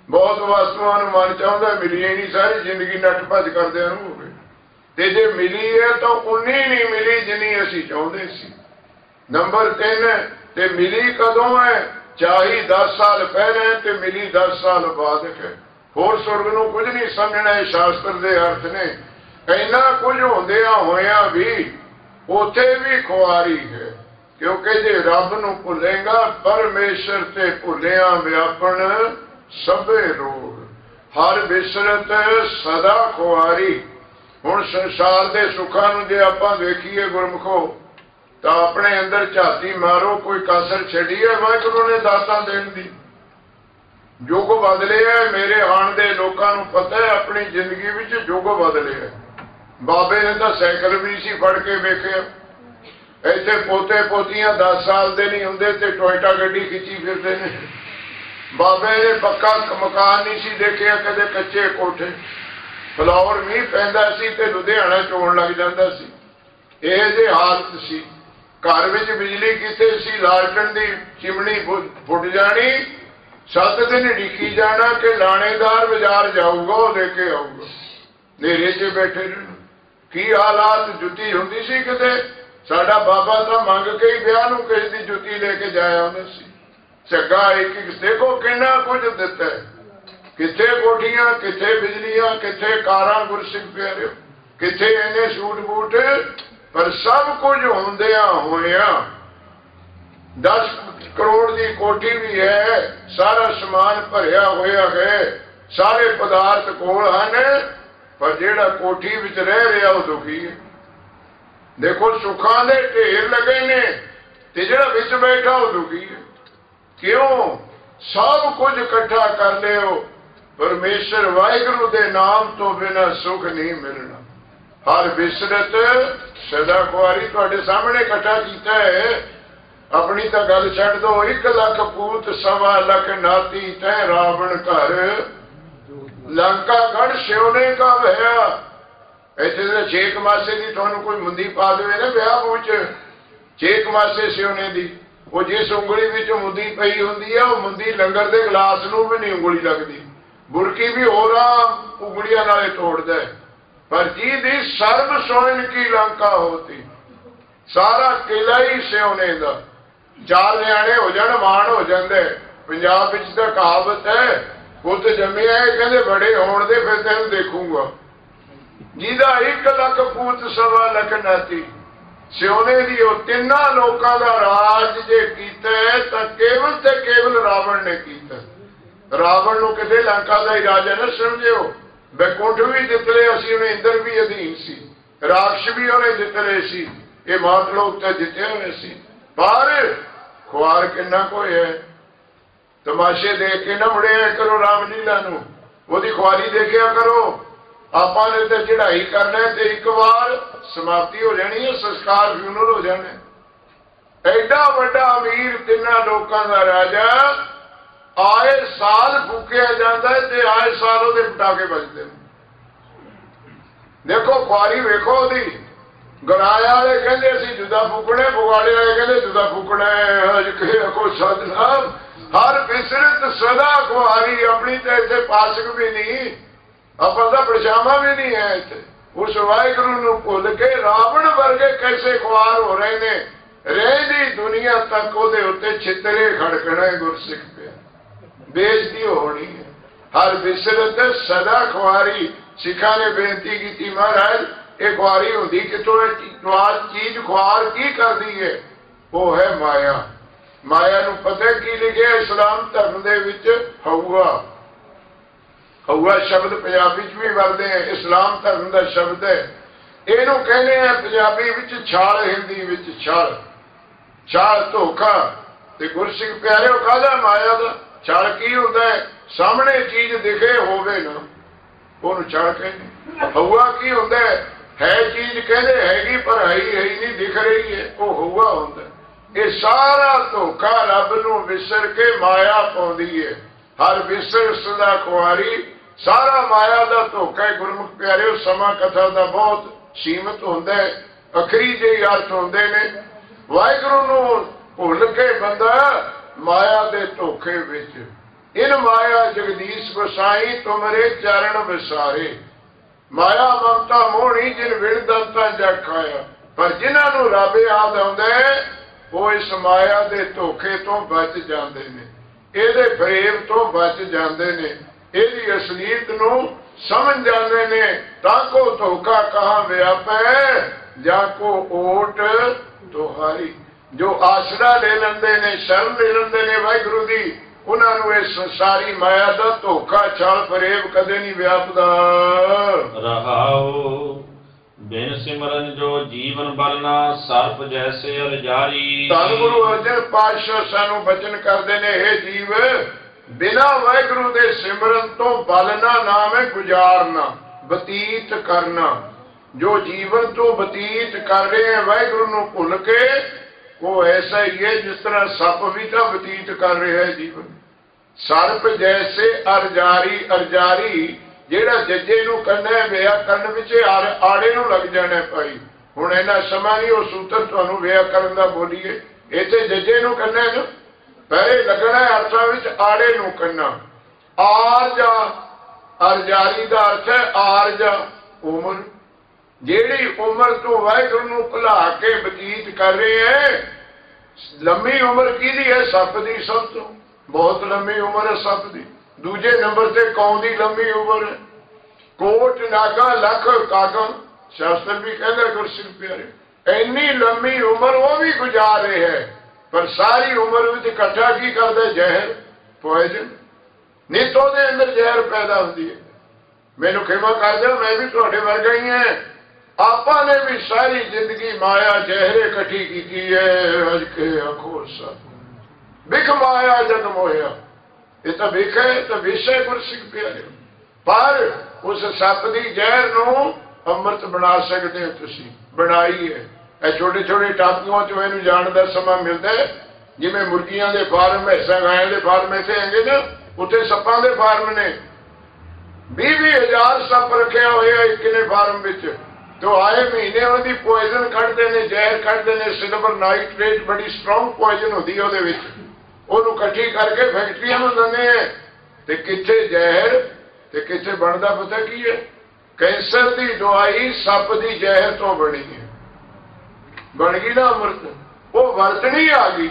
ਬਹੁਤ ਵਸਤੂਆਂ ਨੂੰ ਮਨ ਚਾਹੁੰਦਾ, ਮਿਲੀਆਂ ਹੀ ਨਹੀਂ, ਸਾਰੀ ਜ਼ਿੰਦਗੀ ਨੱਠ ਭੱਜ ਕਰਦਿਆਂ ਨੂੰ ਹੋ ਗਏ। ਤੇ ਜੇ ਮਿਲੀ ਹੈ ਤਾਂ ਉਨੀ ਨਹੀਂ ਮਿਲੀ ਜਿੰਨੀ ਅਸੀਂ ਚਾਹੁੰਦੇ ਸੀ। ਨੰਬਰ ਤਿੰਨ, ਤੇ ਮਿਲੀ ਕਦੋਂ ਹੈ? ਚਾਹੀ ਦਸ ਸਾਲ ਪਹਿਲੇ ਤੇ ਮਿਲੀ ਦਸ ਸਾਲ ਬਾਅਦ ਹੈ। ਹੋਰ ਸੁਰਗ ਨੂੰ ਕੁਝ ਨਹੀਂ ਸਮਝਣਾ। ਇਹ ਸ਼ਾਸਤਰ ਦੇ ਅਰਥ ਨੇ। ਇੰਨਾ ਕੁਝ ਹੁੰਦਿਆਂ ਹੋਇਆਂ ਵੀ ਉੱਥੇ ਵੀ ਖੁਆਰੀ ਹੈ, ਕਿਉਂਕਿ ਜੇ ਰੱਬ ਨੂੰ ਭੁੱਲੇਗਾ, ਪਰਮੇਸ਼ਰ ਤੇ ਭੁੱਲਿਆ ਵਿਆਪਣ ਸਭੇ ਰੋਗ, ਹਰ ਬਿਸਰਤ ਸਦਾ ਖੁਆਰੀ। ਹੁਣ ਸੰਸਾਰ ਦੇ ਸੁੱਖਾਂ ਨੂੰ ਜੇ ਆਪਾਂ ਵੇਖੀਏ ਗੁਰਮੁਖੋ, ਤਾਂ ਆਪਣੇ ਅੰਦਰ ਝਾਤੀ ਮਾਰੋ, ਕੋਈ ਕਸਰ ਛੱਡੀ ਹੈ ਵਾਹਿਗੁਰੂ ਨੇ ਦਾਤਾਂ ਦੇਣ ਦੀ? ਯੁੱਗ ਬਦਲੇ ਹੈ। ਮੇਰੇ ਆਣ ਦੇ ਲੋਕਾਂ ਨੂੰ ਪਤਾ ਹੈ ਆਪਣੀ ਜ਼ਿੰਦਗੀ ਵਿੱਚ ਯੁੱਗ ਬਦਲੇ ਹੈ। ਬਾਬੇ ਨੇ ਤਾਂ ਸਾਈਕਲ ਵੀ ਸੀ ਫੜ ਕੇ ਵੇਖਿਆ। ਇੱਥੇ ਪੋਤੇ ਪੋਤੀਆਂ ਦਸ ਸਾਲ ਦੇ ਨਹੀਂ ਹੁੰਦੇ ਤੇ ਟੋਇਟਾ ਗੱਡੀ ਖਿੱਚੀ ਫਿਰਦੇ ਨੇ। ਬਾਬੇ ਨੇ ਪੱਕਾ ਮਕਾਨ ਨਹੀਂ ਸੀ ਦੇਖਿਆ ਕਦੇ, ਕੱਚੇ ਕੋਠੇ। ਫਲੋਰ ਮੀਂਹ ਪੈਂਦਾ ਸੀ ਤੇ ਲੁਧਿਆਣਾ ਚੋਣ ਲੱਗ ਜਾਂਦਾ ਸੀ। ਇਹ ਜਿਹੀ ਹਾਲਤ ਸੀ। ਘਰ ਵਿੱਚ ਬਿਜਲੀ ਕਿੱਥੇ ਸੀ? ਲਾਲਟਣ ਦੀ ਚਿਮਣੀ ਫੁੱਟ ਜਾਣੀ, ਸੱਤ ਦਿਨ ਢੀਕੀ ਜਾਣਾ ਕਿ ਲਾਣੇਦਾਰ ਬਾਜ਼ਾਰ ਜਾਊਗਾ, ਉਹ ਲੈ ਕੇ ਆਊਗਾ। ਹਨੇਰੇ 'ਚ ਬੈਠੇ ਰਹਿਣਾ। ਕੀ ਹਾਲਾਤ? ਜੁੱਤੀ ਹੁੰਦੀ ਸੀ ਕਿਤੇ? ਸਾਡਾ ਬਾਬਾ ਤਾਂ ਮੰਗ ਕੇ ਹੀ ਵਿਆਹ ਨੂੰ ਕਿਸੇ ਦੀ ਜੁੱਤੀ ਲੈ ਕੇ ਜਾਇਆ ਹੁੰਦਾ ਸੀ। ਝੱਗਾ ਇੱਕ ਇੱਕ ਦੇਖੋ ਕਿੰਨਾ ਕੁਝ ਦਿੱਤਾ। ਕਿੱਥੇ ਕੋਠੀਆਂ, ਕਿੱਥੇ ਬਿਜਲੀਆਂ, ਕਿੱਥੇ ਕਾਰਾਂ, ਗੁਰਸਿੱਖ ਪਿਆਰਿਓ, ਕਿੱਥੇ ਇਹਨੇ ਸੂਟ ਬੂਟ। ਪਰ ਸਭ ਕੁਝ ਹੁੰਦਿਆਂ ਹੋਇਆਂ ਦਸ ਕਰੋੜ ਦੀ ਕੋਠੀ ਵੀ ਹੈ, ਸਾਰਾ ਸਮਾਨ ਭਰਿਆ ਹੋਇਆ ਹੈ, ਸਾਰੇ ਪਦਾਰਥ ਕੋਲ ਹਨ, ਪਰ ਜਿਹੜਾ ਕੋਠੀ ਵਿੱਚ ਰਹਿ ਰਿਹਾ ਉਹ ਦੁਖੀ ਹੈ। ਦੇਖੋ ਸੁੱਖਾਂ ਦੇ ਢੇਰ ਲੱਗੇ ਨੇ ਤੇ ਜਿਹੜਾ ਵਿੱਚ ਬੈਠਾ ਉਹ ਦੁਖੀ ਹੈ। ਕਿਉਂ? ਸਭ ਕੁਝ ਇਕੱਠਾ ਕਰ ਲਿਓ, ਪਰਮੇਸ਼ਰ ਵਾਹਿਗੁਰੂ ਦੇ ਨਾਮ ਤੋਂ ਬਿਨਾਂ ਸੁੱਖ ਨਹੀਂ ਮਿਲਣਾ। ਹਰ ਬਿਸਰਤ ਸਦਾ ਖੁਆਰੀ ਤੁਹਾਡੇ ਸਾਹਮਣੇ ਇਕੱਠਾ ਕੀਤਾ ਹੈ। ਆਪਣੀ ਤਾਂ ਗੱਲ ਛੱਡ ਦੋ। ਇੱਕ ਲੱਖ ਪੂਤ ਸਵਾ ਲੱਖ ਨਾਤੀ ਤੈ ਰਾਵਣ ਘਰ, ਲੰਕਾ ਗੜ ਸਿਉਨੇ ਕਾ ਭਇਆ। ਇੱਥੇ ਤਾਂ ਛੇ ਕਮਾਸੇ ਦੀ ਤੁਹਾਨੂੰ ਕੋਈ ਮੁੰਦੀ ਪਾ ਦੇਵੇ ਨਾ ਵਿਆਹ ਵਿੱਚ, ਛੇ ਕਮਾਸੇ ਸਿਉਨੇ ਦੀ, ਉਹ ਜਿਸ ਉਂਗਲੀ ਵਿੱਚ ਮੁੰਦੀ ਪਈ ਹੁੰਦੀ ਹੈ ਉਹ ਮੁੰਦੀ ਲੰਗਰ ਦੇ ਗਲਾਸ ਨੂੰ ਵੀ ਨਹੀਂ ਉਂਗਲੀ ਲੱਗਦੀ। ਬੁਰਕੀ ਵੀ ਹੋਰਾਂ ਉਂਗਲੀਆਂ ਨਾਲੇ ਤੋੜਦਾ। ਪਰ ਜਿਹਦੀ ਸਰਬ ਸੋਇਨ ਕੀ ਲੰਕਾ ਹੋਤੀ, ਸਾਰਾ ਕਿਲਾ ਹੀ ਸਿਉਨੇ ਦਾ। ਚਾਰ ਨਿਆਣੇ ਹੋ ਜਾਣ ਮਾਣ ਹੋ ਜਾਂਦਾ। ਪੰਜਾਬ ਵਿੱਚ ਤਾਂ ਕਹਾਵਤ ਹੈ, ਪੁੱਤ ਜੰਮਿਆ ਹੈ ਕਹਿੰਦੇ ਬੜੇ ਹੋਣ ਦੇ ਫਿਰ ਤੈਨੂੰ ਦੇਖੂਗਾ। ਜਿਹਦਾ ਇੱਕ ਲੱਖ ਪੂਤ ਸਵਾ ਲੱਖ ਨਾਤੀ, ਸਿਉਨੇ ਦੀ ਉਹ ਤਿੰਨਾਂ ਲੋਕਾਂ ਦਾ ਰਾਜ ਜੇ ਕੀਤਾ ਤਾਂ ਕੇਵਲ ਤੇ ਕੇਵਲ ਰਾਵਣ ਨੇ ਕੀਤਾ। ਰਾਵਣ ਨੂੰ ਕਿਤੇ ਲੰਕਾ ਦਾ ਹੀ ਰਾਜਾ ਨਾ ਸਮਝਿਓ। ਬੈਕੁੰਠ ਵੀ ਜਿੱਤ ਲਏ ਅਸੀਂ, ਉਹਨੇ ਇੰਦਰ ਵੀ ਅਧੀਨ ਸੀ, ਰਾਕਸ਼ ਵੀ ਉਹਨੇ ਜਿੱਤ ਲਏ ਸੀ, ਇਹ ਮਾਤ ਲੋਕ ਤਾਂ ਜਿੱਤੇ ਹੋਏ ਸੀ। ਪਰ ਖੁਆਰ ਕਿੰਨਾ ਕੋਈ ਹੈ। ਤਮਾਸ਼ੇ ਦੇਖ ਕੇ ਨਾ ਮੁੜਿਆ ਕਰੋ ਰਾਮ ਲੀਲਾ ਨੂੰ, ਉਹਦੀ ਖੁਆਰੀ ਦੇਖਿਆ ਕਰੋ। ਆਪਾਂ ਨੇ ਤਾਂ ਚੜ੍ਹਾਈ ਕਰਨਾ ਤੇ ਇੱਕ ਵਾਰ ਸਮਾਪਤੀ ਹੋ ਜਾਣੀ ਹੈ, ਸੰਸਕਾਰ ਫਿਊਨਲ ਹੋ ਜਾਣਾ। ਐਡਾ ਵੱਡਾ ਅਮੀਰ ਤਿੰਨਾਂ ਲੋਕਾਂ ਦਾ ਰਾਜਾ ਆਏ ਸਾਲ ਫੂਕਿਆ ਜਾਂਦਾ ਤੇ ਆਏ ਸਾਲ ਉਹਦੇ ਪਟਾਕੇ ਵੱਜਦੇ ਨੇ। ਦੇਖੋ ਖੁਆਰੀ ਵੇਖੋ ਉਹਦੀ। ਗਰਾਇਆ ਵਾਲੇ ਕਹਿੰਦੇ ਅਸੀਂ ਜੁਦਾ ਫੂਕਣਾ, ਫੁਗਾੜੇ ਵਾਲੇ ਕਹਿੰਦੇ ਜੁਦਾ ਫੂਕਣਾ। ਹਜ ਕੇ ਕੋ ਸਦਨਾ ਹਰ ਬਿਸਰਤ ਸਦਾ ਖੁਆਰੀ। ਆਪਣੀ ਤਾਂ ਇੱਥੇ ਪਾਸਕ ਵੀ ਨਹੀਂ, ਆਪਾਂ ਦਾ ਪਰਛਾਵਾਂ ਵੀ ਨਹੀਂ ਹੈ ਇੱਥੇ। ਉਸ ਵਾਹਿਗੁਰੂ ਨੂੰ ਭੁੱਲ ਕੇ ਰਾਵਣ ਵਰਗੇ ਕੈਸੇ ਖੁਆਰ ਹੋ ਰਹੇ ਨੇ। ਰਹਿੰਦੀ ਦੁਨੀਆ ਤੱਕ ਉਹਦੇ ਉੱਤੇ ਛਿੱਤਰੇ ਖੜਕਣਾ। ਗੁਰਸਿੱਖ ਪਿਆ ਬੇਇੱਜ਼ਤੀ ਹੋਣੀ ਹੈ। ਹਰ ਬਿਸਰਤ ਸਦਾ ਖੁਆਰੀ। ਸਿੱਖਾਂ ਨੇ ਬੇਨਤੀ ਕੀਤੀ, ਮਹਾਰਾਜ ਇਹ ਖੁਆਰੀ ਹੁੰਦੀ ਕਿਤੋਂ? ਚੀਜ਼ ਖੁਆਰ ਕੀ ਕਰਦੀ ਹੈ? ਉਹ ਹੈ ਮਾਇਆ। ਮਾਇਆ ਨੂੰ ਪਤਾ ਕੀ ਲਿਖਿਆ ਇਸਲਾਮ ਧਰਮ ਦੇ ਵਿੱਚ? ਹਊਆ। ਹਊਆ ਸ਼ਬਦ ਪੰਜਾਬੀ ਚ ਵੀ ਵਰਤਦੇ ਹੈ, ਇਸਲਾਮ ਧਰਮ ਦਾ ਸ਼ਬਦ ਹੈ। ਇਹਨੂੰ ਕਹਿੰਦੇ ਆ ਪੰਜਾਬੀ ਵਿੱਚ ਛਾਲ, ਹਿੰਦੀ ਵਿੱਚ ਛਲ। ਛਾਲ ਧੋਖਾ ਤੇ ਗੁਰਸਿੱਖ ਪਿਆਰਿਓ ਕਾਹਦਾ? ਮਾਇਆ ਦਾ। ਛਲ ਕੀ ਹੁੰਦਾ ਹੈ? ਸਾਹਮਣੇ ਚੀਜ਼ ਦਿਖੇ ਹੋਵੇ ਨਾ ਉਹਨੂੰ ਛਲ ਕਹਿੰਦੇ। ਹਊਆ ਕੀ ਹੁੰਦਾ ਹੈ? ਹੈ ਚੀਜ਼ ਕਹਿੰਦੇ ਹੈਗੀ ਪਰ ਹੈ ਹੀ ਨਹੀਂ, ਦਿਖ ਰਹੀ ਹੈ, ਉਹ ਹਊਆ ਹੁੰਦਾ। ਇਹ ਸਾਰਾ ਧੋਖਾ ਰੱਬ ਨੂੰ ਵਿਸਰ ਕੇ ਮਾਇਆ ਪਾਉਂਦੀ ਹੈ। ਹਰ ਵਿਸਰ ਸਦਾ ਖੁਆਰੀ। ਸਾਰਾ ਮਾਇਆ ਦਾ ਧੋਖਾ ਹੈ। ਗੁਰਮੁਖ ਪਿਆਰਿਓ ਸਮਾਂ ਕਥਾ ਦਾ ਬਹੁਤ ਸੀਮਤ ਹੁੰਦਾ ਹੈ, ਅਖਰੀ ਜਿਹੇ ਅਰਥ ਹੁੰਦੇ ਨੇ। ਵਾਹਿਗੁਰੂ ਨੂੰ ਭੁੱਲ ਕੇ ਬੰਦਾ ਮਾਇਆ ਦੇ ਧੋਖੇ ਵਿੱਚ, ਇਨ ਮਾਇਆ जगदीश गोसाई तुमरे चरण विसारे। माया ममता मोहनी जिन विण दंता जग खाया। पर जिन्हों रब याद आउंदा है वो इस माया के धोखे तो बच जाते हैं, ਇਹਦੇ ਫਰੇਬ ਤੋਂ ਬਚ ਜਾਂਦੇ ਨੇ, ਇਹਦੀ ਅਸਲੀਅਤ ਨੂੰ ਸਮਝ ਜਾਂਦੇ ਨੇ। ਤਾਂ ਕੋ ਧੋਖਾ ਕਹਾਂ ਵਿਆਪੈ ਜਾਂ ਕੋ ਓਟ ਤੁਹਾਰੀ। ਜੋ ਆਸਰਾ ਲੈ ਲੈਂਦੇ ਨੇ, ਸ਼ਰਨ ਲੈ ਲੈਂਦੇ ਨੇ ਵਾਹਿਗੁਰੂ ਦੀ, ਉਹਨਾਂ ਨੂੰ ਇਹ ਸੰਸਾਰੀ ਮਾਇਆ ਦਾ ਧੋਖਾ ਛਾਲ ਫਰੇਬ ਕਦੇ ਨਹੀਂ ਵਿਆਪਦਾ। ਰਹਾਉ ਬਿਨ ਸਿਮਰਨ ਜੋ ਜੀਵਨ ਬਲਨਾ ਸਰਪ ਜੈਸੇ ਅਲਜਾਰੀ। ਧੰਨ ਗੁਰੂ ਅਰਜਨ ਪਾਤਸ਼ਾਹ ਸਾਨੂੰ ਬਚਨ ਕਰਦੇ ਨੇ, ਇਹ ਜੀਵ ਬਿਨਾ ਵਾਹਿਗੁਰੂ ਦੇ ਸਿਮਰਨ ਤੋਂ ਬਲਨਾ ਨਾਮ ਹੈ ਗੁਜ਼ਾਰਨਾ, ਬਤੀਤ ਕਰਨਾ। ਜੋ ਜੀਵਨ ਤੋਂ ਬਤੀਤ ਕਰ ਰਹੇ ਹੈ ਵਾਹਿਗੁਰੂ ਨੂੰ ਭੁੱਲ ਕੇ, ਉਹ ਐਸਾ ਹੀ ਹੈ ਜਿਸ ਤਰ੍ਹਾਂ ਸੱਪ ਵੀ ਤਾਂ ਬਤੀਤ ਕਰ ਰਿਹਾ ਹੈ ਜੀਵਨ। ਸਰਪ ਜੈਸੇ ਅਰਜਾਰੀ। ਅਰਜਾਰੀ ਜਿਹੜਾ ਜੱਜੇ ਨੂੰ ਕਰਨਾ ਵਿਆਕਰਨ ਵਿੱਚ ਆੜੇ ਨੂੰ ਲੱਗ ਜਾਣਾ ਭਾਈ। ਹੁਣ ਇੰਨਾ ਸਮਾਂ ਨਹੀਂ ਉਹ ਸੂਤਰ ਤੁਹਾਨੂੰ ਵਿਆਕਰਨ ਦਾ ਬੋਲੀਏ। ਇੱਥੇ ਜੱਜੇ ਨੂੰ ਕਰਨਾ ਨਾ, ਪਹਿਲੇ ਲੱਗਣਾ ਅਰਥਾਂ ਵਿੱਚ ਆੜੇ ਨੂੰ ਕਰਨਾ। ਆਰਜਾ, ਅਰਜਾਰੀ ਦਾ ਅਰਥ ਹੈ ਆਰਜਾ, ਉਮਰ। ਜਿਹੜੀ ਉਮਰ ਤੋਂ ਵਾਹਿਗੁਰੂ ਨੂੰ ਭੁਲਾ ਕੇ ਬਤੀਤ ਕਰ ਰਹੇ ਹੈ। ਲੰਮੀ ਉਮਰ ਕਿਹਦੀ ਹੈ? ਸੱਪ ਦੀ। ਸਭ ਤੋਂ ਬਹੁਤ ਲੰਮੀ ਉਮਰ ਹੈ ਸੱਪ ਦੀ। ਦੂਜੇ ਨੰਬਰ ਤੇ ਕੌਣ ਦੀ ਲੰਮੀ ਉਮਰ ਹੈ? ਕੋਟ ਨਾਗਾ ਲੱਖ ਕਾਗਾ, ਸ਼ਾਸਤਰ ਵੀ ਕਹਿੰਦਾ ਗੁਰਸਿੱਖ ਪਿਆਰੇ। ਇੰਨੀ ਲੰਮੀ ਉਮਰ ਉਹ ਵੀ ਗੁਜ਼ਾਰ ਰਹੇ ਹੈ, ਪਰ ਸਾਰੀ ਉਮਰ ਵਿੱਚ ਇਕੱਠਾ ਕੀ ਕਰਦਾ? ਜ਼ਹਿਰ, ਪੋਇਜ਼ਨ। ਨਿੱਤ ਉਹਦੇ ਅੰਦਰ ਜ਼ਹਿਰ ਪੈਦਾ ਹੁੰਦੀ ਹੈ। ਮੈਨੂੰ ਖਿਮਾ ਕਰ ਦਿਓ, ਮੈਂ ਵੀ ਤੁਹਾਡੇ ਵਰਗਾ ਹੀ ਹਾਂ। ਆਪਾਂ ਨੇ ਵੀ ਸਾਰੀ ਜ਼ਿੰਦਗੀ ਮਾਇਆ ਜ਼ਹਿਰੇ ਇਕੱਠੀ ਕੀਤੀ ਹੈ। ਅਜ ਕੇ ਆਖੋ ਸਭ ਵਿਖ ਮਾਇਆ ਜਗ ਮੋਹਿਆ। ਇਹ ਤਾਂ ਵਿਖ ਹੈ, ਤਾਂ ਵਿਸ਼ ਹੈ ਗੁਰਸਿੱਖ ਪਿਆਰੇ। ਪਰ ਉਸ ਸੱਪ ਦੀ ਜ਼ਹਿਰ ਨੂੰ ਅੰਮ੍ਰਿਤ ਬਣਾ ਸਕਦੇ ਹੋ ਤੁਸੀਂ, ਬਣਾਈ ਹੈ। ਇਹ ਛੋਟੇ ਛੋਟੇ ਟਾਪੂਆਂ ਚੋਂ ਇਹਨੂੰ ਜਾਣ ਦਾ ਸਮਾਂ ਮਿਲਦਾ ਹੈ। ਜਿਵੇਂ ਮੁਰਗੀਆਂ ਦੇ ਫਾਰਮ, ਭੈਂਸਾਂ ਗਾਇਆਂ ਦੇ ਫਾਰਮ ਇੱਥੇ ਹੈਗੇ ਨਾ, ਉੱਥੇ ਸੱਪਾਂ ਦੇ ਫਾਰਮ ਨੇ। ਵੀਹ ਵੀਹ ਹਜ਼ਾਰ ਸੱਪ ਰੱਖਿਆ ਹੋਇਆ ਇੱਕ ਨੇ ਫਾਰਮ ਵਿੱਚ। तो आए महीने ਉਹਦੀ ਪੋਇਜ਼ਨ ਕੱਢਦੇ ਨੇ, ਜ਼ਹਿਰ ਕੱਢਦੇ ਨੇ। ਸਿਲਵਰ ਨਾਈਟ੍ਰੇਟ ਬੜੀ ਸਟਰੋਂਗ ਪੋਇਜ਼ਨ ਹੁੰਦੀ ਹੈ ਉਹਦੇ ਵਿੱਚ। ਉਹਨੂੰ ਇਕੱਠੀ ਕਰਕੇ ਫੈਕਟਰੀਆਂ ਨੂੰ ਦਿੰਦੇ ਹੈ। ਤੇ ਕਿੱਥੇ ਜ਼ਹਿਰ ਤੇ ਕਿੱਥੇ ਬਣਦਾ ਪਤਾ ਕੀ ਹੈ? ਕੈਂਸਰ ਦੀ ਦਵਾਈ ਸੱਪ ਦੀ ਜ਼ਹਿਰ ਤੋਂ ਬਣੀ ਹੈ। ਬਣ ਗਈ ਨਾ ਅੰਮ੍ਰਿਤ, ਉਹ ਵਰਤਣੀ ਆ ਗਈ।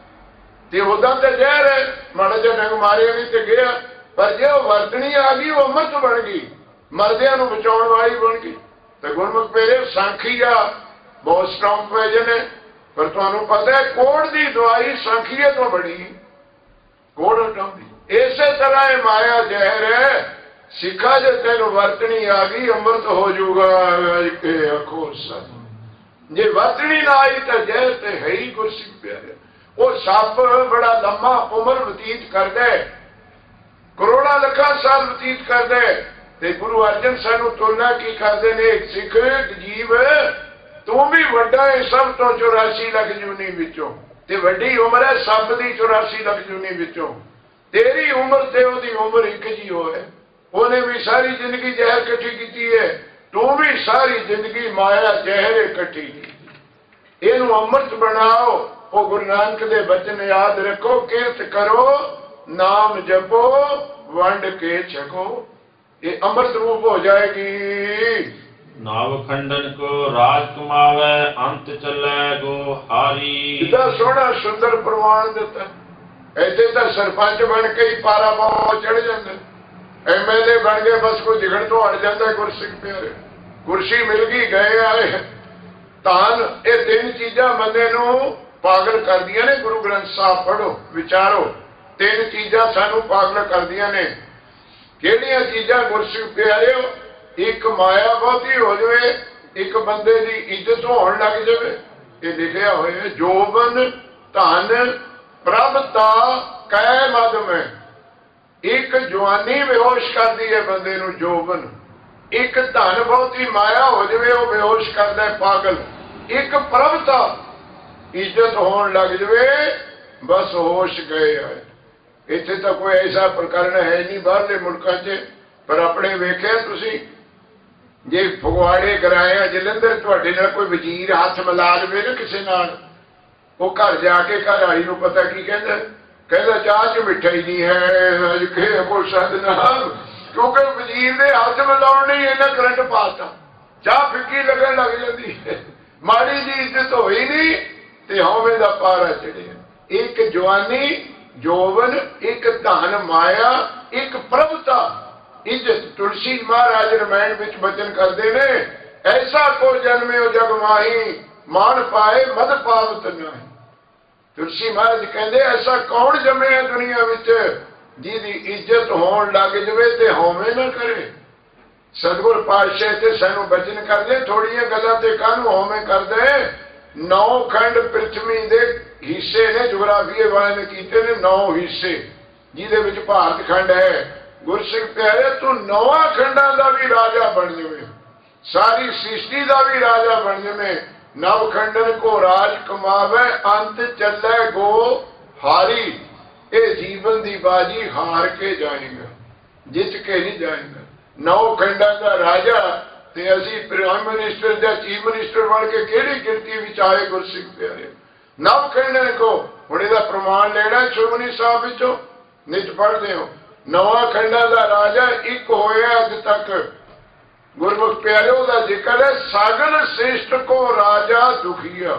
ਤੇ ਉਦਾਂ ਤਾਂ ਜ਼ਹਿਰ ਹੈ, ਮਾੜਾ ਜਿਹਾ ਡੰਗ ਮਾਰਿਆ ਨਹੀਂ ਤੇ ਗਿਆ। ਪਰ ਜੇ ਉਹ ਵਰਤਣੀ ਆ ਗਈ, ਉਹ ਅੰਮ੍ਰਿਤ ਬਣ ਗਈ, ਮਰਦਿਆਂ ਨੂੰ ਬਚਾਉਣ ਵਾਲੀ ਬਣ ਗਈ। ਤੇ ਗੁਰਮੁਖ ਮੇਰੇ ਸਾਂਖੀਆ ਬਹੁਤ ਸਟਰੋਂਗ ਪੋਇਜ਼ਨ ਹੈ। ਪਰ ਤੁਹਾਨੂੰ ਪਤਾ ਹੈ ਕੋੜ ਦੀ ਦਵਾਈ ਸਾਂਖੀਏ ਤੋਂ ਬਣੀ, ਕੋੜ ਹਟਾਉਂਦੀ। ਇਸੇ ਤਰ੍ਹਾਂ ਇਹ ਮਾਇਆ ਜ਼ਹਿਰ ਹੈ। ਸਿੱਖਾ ਜੇ ਤੈਨੂੰ ਵਰਤਣੀ ਆ ਗਈ, ਅੰਮ੍ਰਿਤ ਹੋ ਜਾਊਗਾ। ਕੇ ਆਖੋ ਸੱਚ। ਜੇ ਵਰਤਣੀ ਨਾ ਆਈ ਤਾਂ ਜ਼ਹਿਰ ਤੇ ਹੈ ਹੀ ਗੁਰਸਿੱਖ ਪਿਆਰੇ। ਉਹ ਸੱਪ ਬੜਾ ਲੰਮਾ ਉਮਰ ਬਤੀਤ ਕਰਦਾ, ਕਰੋੜਾਂ ਲੱਖਾਂ ਸਾਲ ਬਤੀਤ ਕਰਦਾ। ਤੇ ਗੁਰੂ ਅਰਜਨ ਸਾਨੂੰ ਤੁਲਨਾ ਕੀ ਕਰਦੇ ਨੇ? ਇੱਕ ਸਿੱਖ ਜੀਵ, ਤੂੰ ਵੀ ਵੱਡਾ ਹੈ ਸਭ ਤੋਂ ਚੁਰਾਸੀ ਲੱਖ ਜੂਨੀ ਵਿੱਚੋਂ, ਤੇ ਵੱਡੀ ਉਮਰ ਹੈ ਸੱਪ ਦੀ ਚੁਰਾਸੀ ਲੱਖ ਜੂਨੀ ਵਿੱਚੋਂ। ਤੇਰੀ ਉਮਰ ਤੇ ਉਹਦੀ ਉਮਰ ਇੱਕ ਜੀ ਹੋਏ। ਉਹਨੇ ਵੀ ਸਾਰੀ ਜ਼ਿੰਦਗੀ ਜ਼ਹਿਰ ਇਕੱਠੀ ਕੀਤੀ ਹੈ, ਤੂੰ ਵੀ ਸਾਰੀ ਜ਼ਿੰਦਗੀ ਮਾਇਆ ਜ਼ਹਿਰ ਇਕੱਠੀ ਕੀਤੀ। ਇਹਨੂੰ ਅੰਮ੍ਰਿਤ ਬਣਾਓ। ਉਹ ਗੁਰੂ ਨਾਨਕ ਦੇ ਬਚਨ ਯਾਦ ਰੱਖੋ, ਕਿਰਤ ਕਰੋ, ਨਾਮ ਜਪੋ, ਵੰਡ ਕੇ ਛਕੋ। ये अमृत रूप हो जाएगी। नाव खंडन को राज कमावे, अंत चले गो हारी। इतना सोहना सुंदर प्रमाण दिता। ऐसे तो सरपंच बन के ही पारा पाव चढ़ जाते, एम एल ए बन गए, बस कोई दिखण तो हट जाता। गुरसिख प्यारे कुर्सी मिल गई, गए आए तान। ये तीन चीजा बंदे नूं पागल कर दियां ने। गुरु ग्रंथ साहब पढ़ो, विचारो। तीन चीजा सानू पागल कर दियां ने। ਕਿਹੜੀਆਂ ਚੀਜ਼ਾਂ ਗੁਰਸਿੱਖ ਪਿਆਰਿਓ? ਇੱਕ ਮਾਇਆ ਬਹੁਤੀ ਹੋ ਜਾਵੇ, ਇੱਕ ਬੰਦੇ ਦੀ ਇੱਜ਼ਤ ਹੋਣ ਲੱਗ ਜਾਵੇ। ਇਹ ਲਿਖਿਆ ਹੋਇਆ ਜੋਬਨ ਧਨ ਪ੍ਰਭਤਾ ਕੈ ਮਦ ਮੈਂ। ਇੱਕ ਜਵਾਨੀ ਬੇਹੋਸ਼ ਕਰਦੀ ਹੈ ਬੰਦੇ ਨੂੰ, ਜੋਬਨ। ਇੱਕ ਧਨ ਬਹੁਤੀ ਮਾਇਆ ਹੋ ਜਾਵੇ, ਉਹ ਬੇਹੋਸ਼ ਕਰਦਾ ਹੈ, ਪਾਗਲ। ਇੱਕ ਪ੍ਰਭਤਾ ਇੱਜ਼ਤ ਹੋਣ ਲੱਗ ਜਾਵੇ, ਬਸ ਹੋਸ਼ ਗਏ ਆਏ। ਇੱਥੇ ਤਾਂ ਕੋਈ ਐਸਾ ਪ੍ਰਕਰਨ ਹੈ ਨਹੀਂ ਬਾਹਰਲੇ ਮੁਲਕਾਂ 'ਚ। ਪਰ ਆਪਣੇ ਵੇਖਿਆ ਤੁਸੀਂ, ਜੇ ਫਗਵਾੜੇ ਕਰਾਇਆ ਜਲੰਧਰ, ਤੁਹਾਡੇ ਨਾਲ ਕੋਈ ਵਜ਼ੀਰ ਹੱਥ ਮਿਲਾ ਲਵੇ ਨਾ ਕਿਸੇ ਨਾਲ, ਉਹ ਘਰ ਜਾ ਕੇ ਘਰ ਵਾਲੀ ਨੂੰ ਪਤਾ ਕੀ ਕਹਿੰਦਾ? कहता चाह च मिठाई नहीं है अजखे को सदना, क्योंकि वजीर के हाथ मिलाउण नहीं इन्हें करंट पाता, चाह फिक्की लगन लग जाती है, माड़ी जी इज्जत होई नहीं ते हौवे दा पारा चढ़िया। एक जवानी जोवन, एक धन माया, एक प्रभुता इज्जत। तुलसी महाराज रामायण विच बचन करते ने, ऐसा को जन्मे जग माही मान पाए मद पावत नहीं। तुलसी महाराज कहते ऐसा कौन जमे है दुनिया विच जिहदी इज्जत होण लग जावे ते होवे ना करे। सतगुर पातशाह ते सानू बचन करदे, थोड़ियां गल्लां ते काहनू होवे करदे। नौ खंड पृथ्वी दे हिस्से ने, जोग्राफी वाले ने कीते ने नौ हिस्से, जिहदे विच भारत खंड है। गुरसिख प्यारे तू नौवां खंडां दा भी राजा बन जावे, सारी सृष्टि दा भी राजा बन जावे। नव खंडन को राज कमावे अंत चले गो हारी। ये जीवन दी बाजी हार के जाएगा, जित के नहीं जाएगा। नौ खंडा का राजा ते असी प्राइम मिनिस्टर या चीफ मिनिस्टर बन के केड़ी गिनती विच आए गुरसिख प्यारे। नव खंडन को हुण इहदा प्रमाण लेना श्रोमणी साहब विचों नित पढ़दे हो। नौवां खंडा का राजा एक होया अज तक गुरमुख प्यारे का जिक्र है। सागन श्रेष्ठ को राजा दुखिया,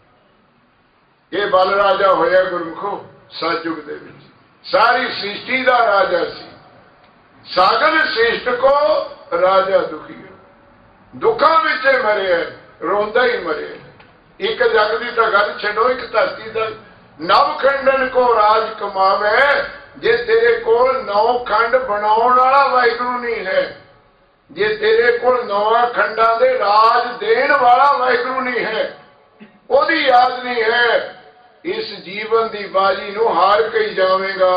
ये बल राजा होया गुरमुखो सतयुग दे विच, सारी सृष्टि का राजा सी। सागन श्रेष्ठ को राजा दुखिया, दुखा विच मरे, रोंदा ही मरे। एक जग की तो गल छड्डो, एक धरती का। नव खंडन को राज कमावे, जे तेरे कोल नौ खंड बनाउण वाला वाहिगुरू नहीं है, जे तेरे को नौवां खंडा दे राज देण वाला वाहिगुरू नहीं है, ओदी याद नहीं है, इस जीवन दी बाजी नूं हार के ही जावेगा।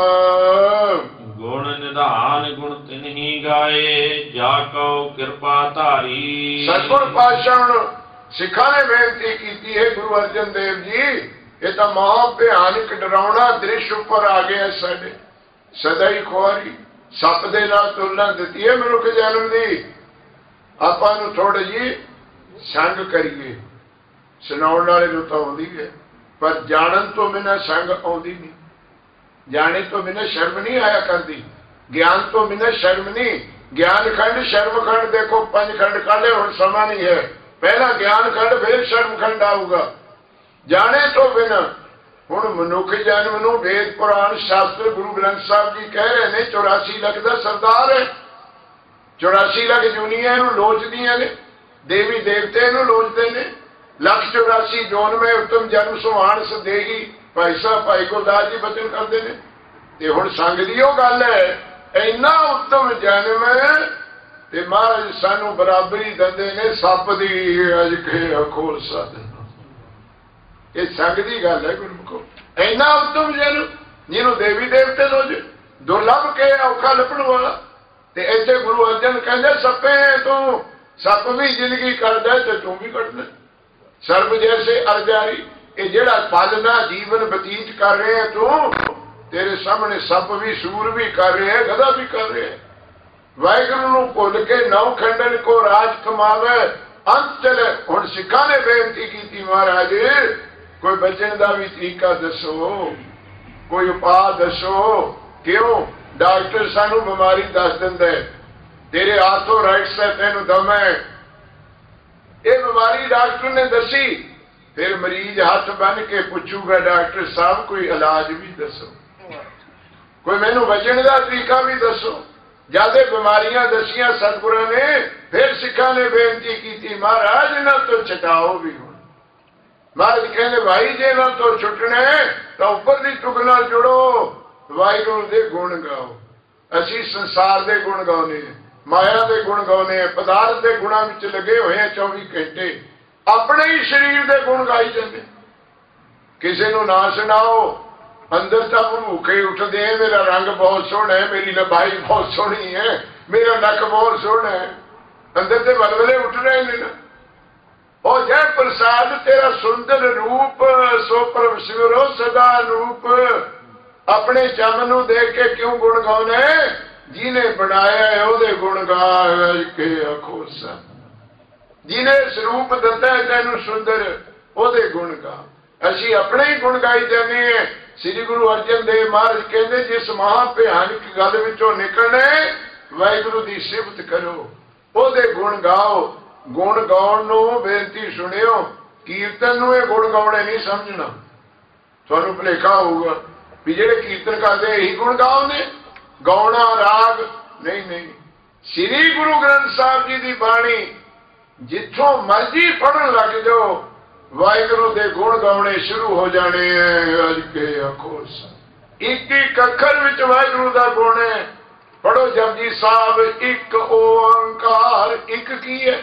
गुण निधान गुण तिन्ही गाए, जाको कृपा धारी। सतगुर पातशाह सिखा ने बेनती की है, गुरु अर्जन देव जी ये तो महा भयानक डरावना दृश्य उपर आ गया साडे। सदा ही खुआरी सप दे नाल तुलना दिती है मनुख जन्म दी। आपां नूं थोड़ी जी संग करिए, सुनाउण वाले नूं तां आउंदी है, पर जानन तो बिना संग आउंदी नहीं। जाने तो बिना शर्म नहीं आया करती, ज्ञान तो बिना शर्म नहीं। ज्ञान खंड शर्म खंड देखो पंज खंड काले, हुण समा नहीं है, पहला ज्ञान खंड फिर शर्म खंड आऊगा। जाने तो बिना हुण मनुख जन्म नूं वेद पुराण शास्त्र गुरु ग्रंथ साहब जी कह रहे हैं चौरासी लख का सरदार है। चौरासी लख जुनिया नूं लोचदियां ने, देवी देवते नूं लोचदे ने। लख चौरासी जोन में उत्तम जन्म सुहान सदेही भाई साहब भाई गुरदास जी बचन करते हैं। ते हुण संग दी ओह गल है, इन्ना उत्तम जन्म ते महाराज सानू बराबरी दंदे ने सप दी अज के अखोल साधन। ये संग दी गल है गुरमुखो, इन्ना उत्तम जन्म जिन्हों देवी देवते लोज दुर्लभ के औखा लभण वाला। ते इत्थे गुरु अर्जन कहंदे सपे तू सप भी जिंदगी करदा ते तू भी कटदा। सर्व जैसे अरजारी, ये जेड़ा पालना जीवन बतीत कर रहे हैं तू, तेरे सामने सप भी सूर भी कर रहे हैं, गधा भी कर रहे हैं। वाहिगुरू नूं भुल के नौ खंडन को राज कमावे अंत चले। हुण सिखा ने बेनती की महाराज कोई बचन का भी तरीका दसो, कोई उपाय दसो। क्यों डॉक्टर सानू बीमारी दस दिंदा है, तेरे हाथों राइट से तेनू दम है, ये बीमारी डॉक्टर ने दसी, फिर मरीज हाथ बन के पूछूगा डॉक्टर साहब कोई इलाज भी दसो, कोई मैनू बचन का तरीका भी दसो। ज्यादा बीमारियां दसियां सतगुरां ने, फिर सिखा ने बेनती की महाराज इन्हां तो छटाओ भी हो। महाराज कहते भाई जे इन्हां तो छुटने तो उपर की तुग नाल जुड़ो, वाहिगुरू दे गुण गाओ। असी संसार दे गुण गाउने, माया दे गुण गाउने, पदार्थ दे गुणां विच लगे हुए हैं चौबी घंटे, अपने ही शरीर दे गुण गाई जाते। किसी नूं ना सुनाओ, अंदर तक भूखे उठते हैं, मेरा रंग बहुत सोहना है, मेरी लंबाई बहुत सोहनी है, मेरा नक बहुत सोहना है, अंदर से बलबले उठ रहे हैं ना। और जय प्रसाद तेरा सुंदर रूप, सो प्रभ सिमरो सदा रूप। अपने चम नूं देख के क्यों गुण गाउने, जिन्हें बनाया है ओदे गुण गा के आखो सा। जिन्हें स्वरूप दिता है तेनू सुंदर, ओदे गुण गा। असी अपने ही गुण गाई जाने हैं, ਸ੍ਰੀ ਗੁਰੂ ਅਰਜਨ ਦੇਵ ਮਹਾਰਾਜ ਕਹਿੰਦੇ ਜਿਸ ਮਹਾ ਭਿਆਨਕ ਗੱਲ ਵਿੱਚੋਂ ਨਿਕਲਣੇ ਵਾਹਿਗੁਰੂ ਦੀ ਸਿਫਤ ਕਰੋ, ਉਹਦੇ ਗੁਣ ਗਾਓ। ਗੁਣ ਗਾਉਣ ਨੂੰ ਬੇਨਤੀ ਸੁਣਿਓ, ਕੀਰਤਨ ਨੂੰ ਇਹ ਗੁਣ ਗਾਉਣੇ ਨਹੀਂ ਸਮਝਣਾ। ਤੁਹਾਨੂੰ ਭੁਲੇਖਾ ਹੋਊਗਾ ਵੀ ਜਿਹੜੇ ਕੀਰਤਨ ਕਰਦੇ ਇਹੀ ਗੁਣ ਗਾਉਂਦੇ, ਗਾਉਣਾ ਰਾਗ ਨਹੀਂ। ਨਹੀਂ, ਸ੍ਰੀ ਗੁਰੂ ਗ੍ਰੰਥ ਸਾਹਿਬ ਜੀ ਦੀ ਬਾਣੀ ਜਿੱਥੋਂ ਮਰਜੀ ਪੜ੍ਹਨ ਲੱਗ ਜਾਓ, ਵਾਹਿਗੁਰੂ ਦੇ ਗੁਣ ਗਾਉਣੇ ਸ਼ੁਰੂ ਹੋ ਜਾਣੇ ਐ। ਅੱਜ ਕੇ ਆਖੋ ਇੱਕ ਇੱਕ ਅੱਖਰ ਵਿੱਚ ਵਾਹਿਗੁਰੂ ਦਾ ਗੁਣ ਹੈ। ਪੜੋ ਜਪਜੀ ਸਾਹਿਬ, ਇੱਕ ਓੰਕਾਰ। ਇੱਕ ਕੀ ਹੈ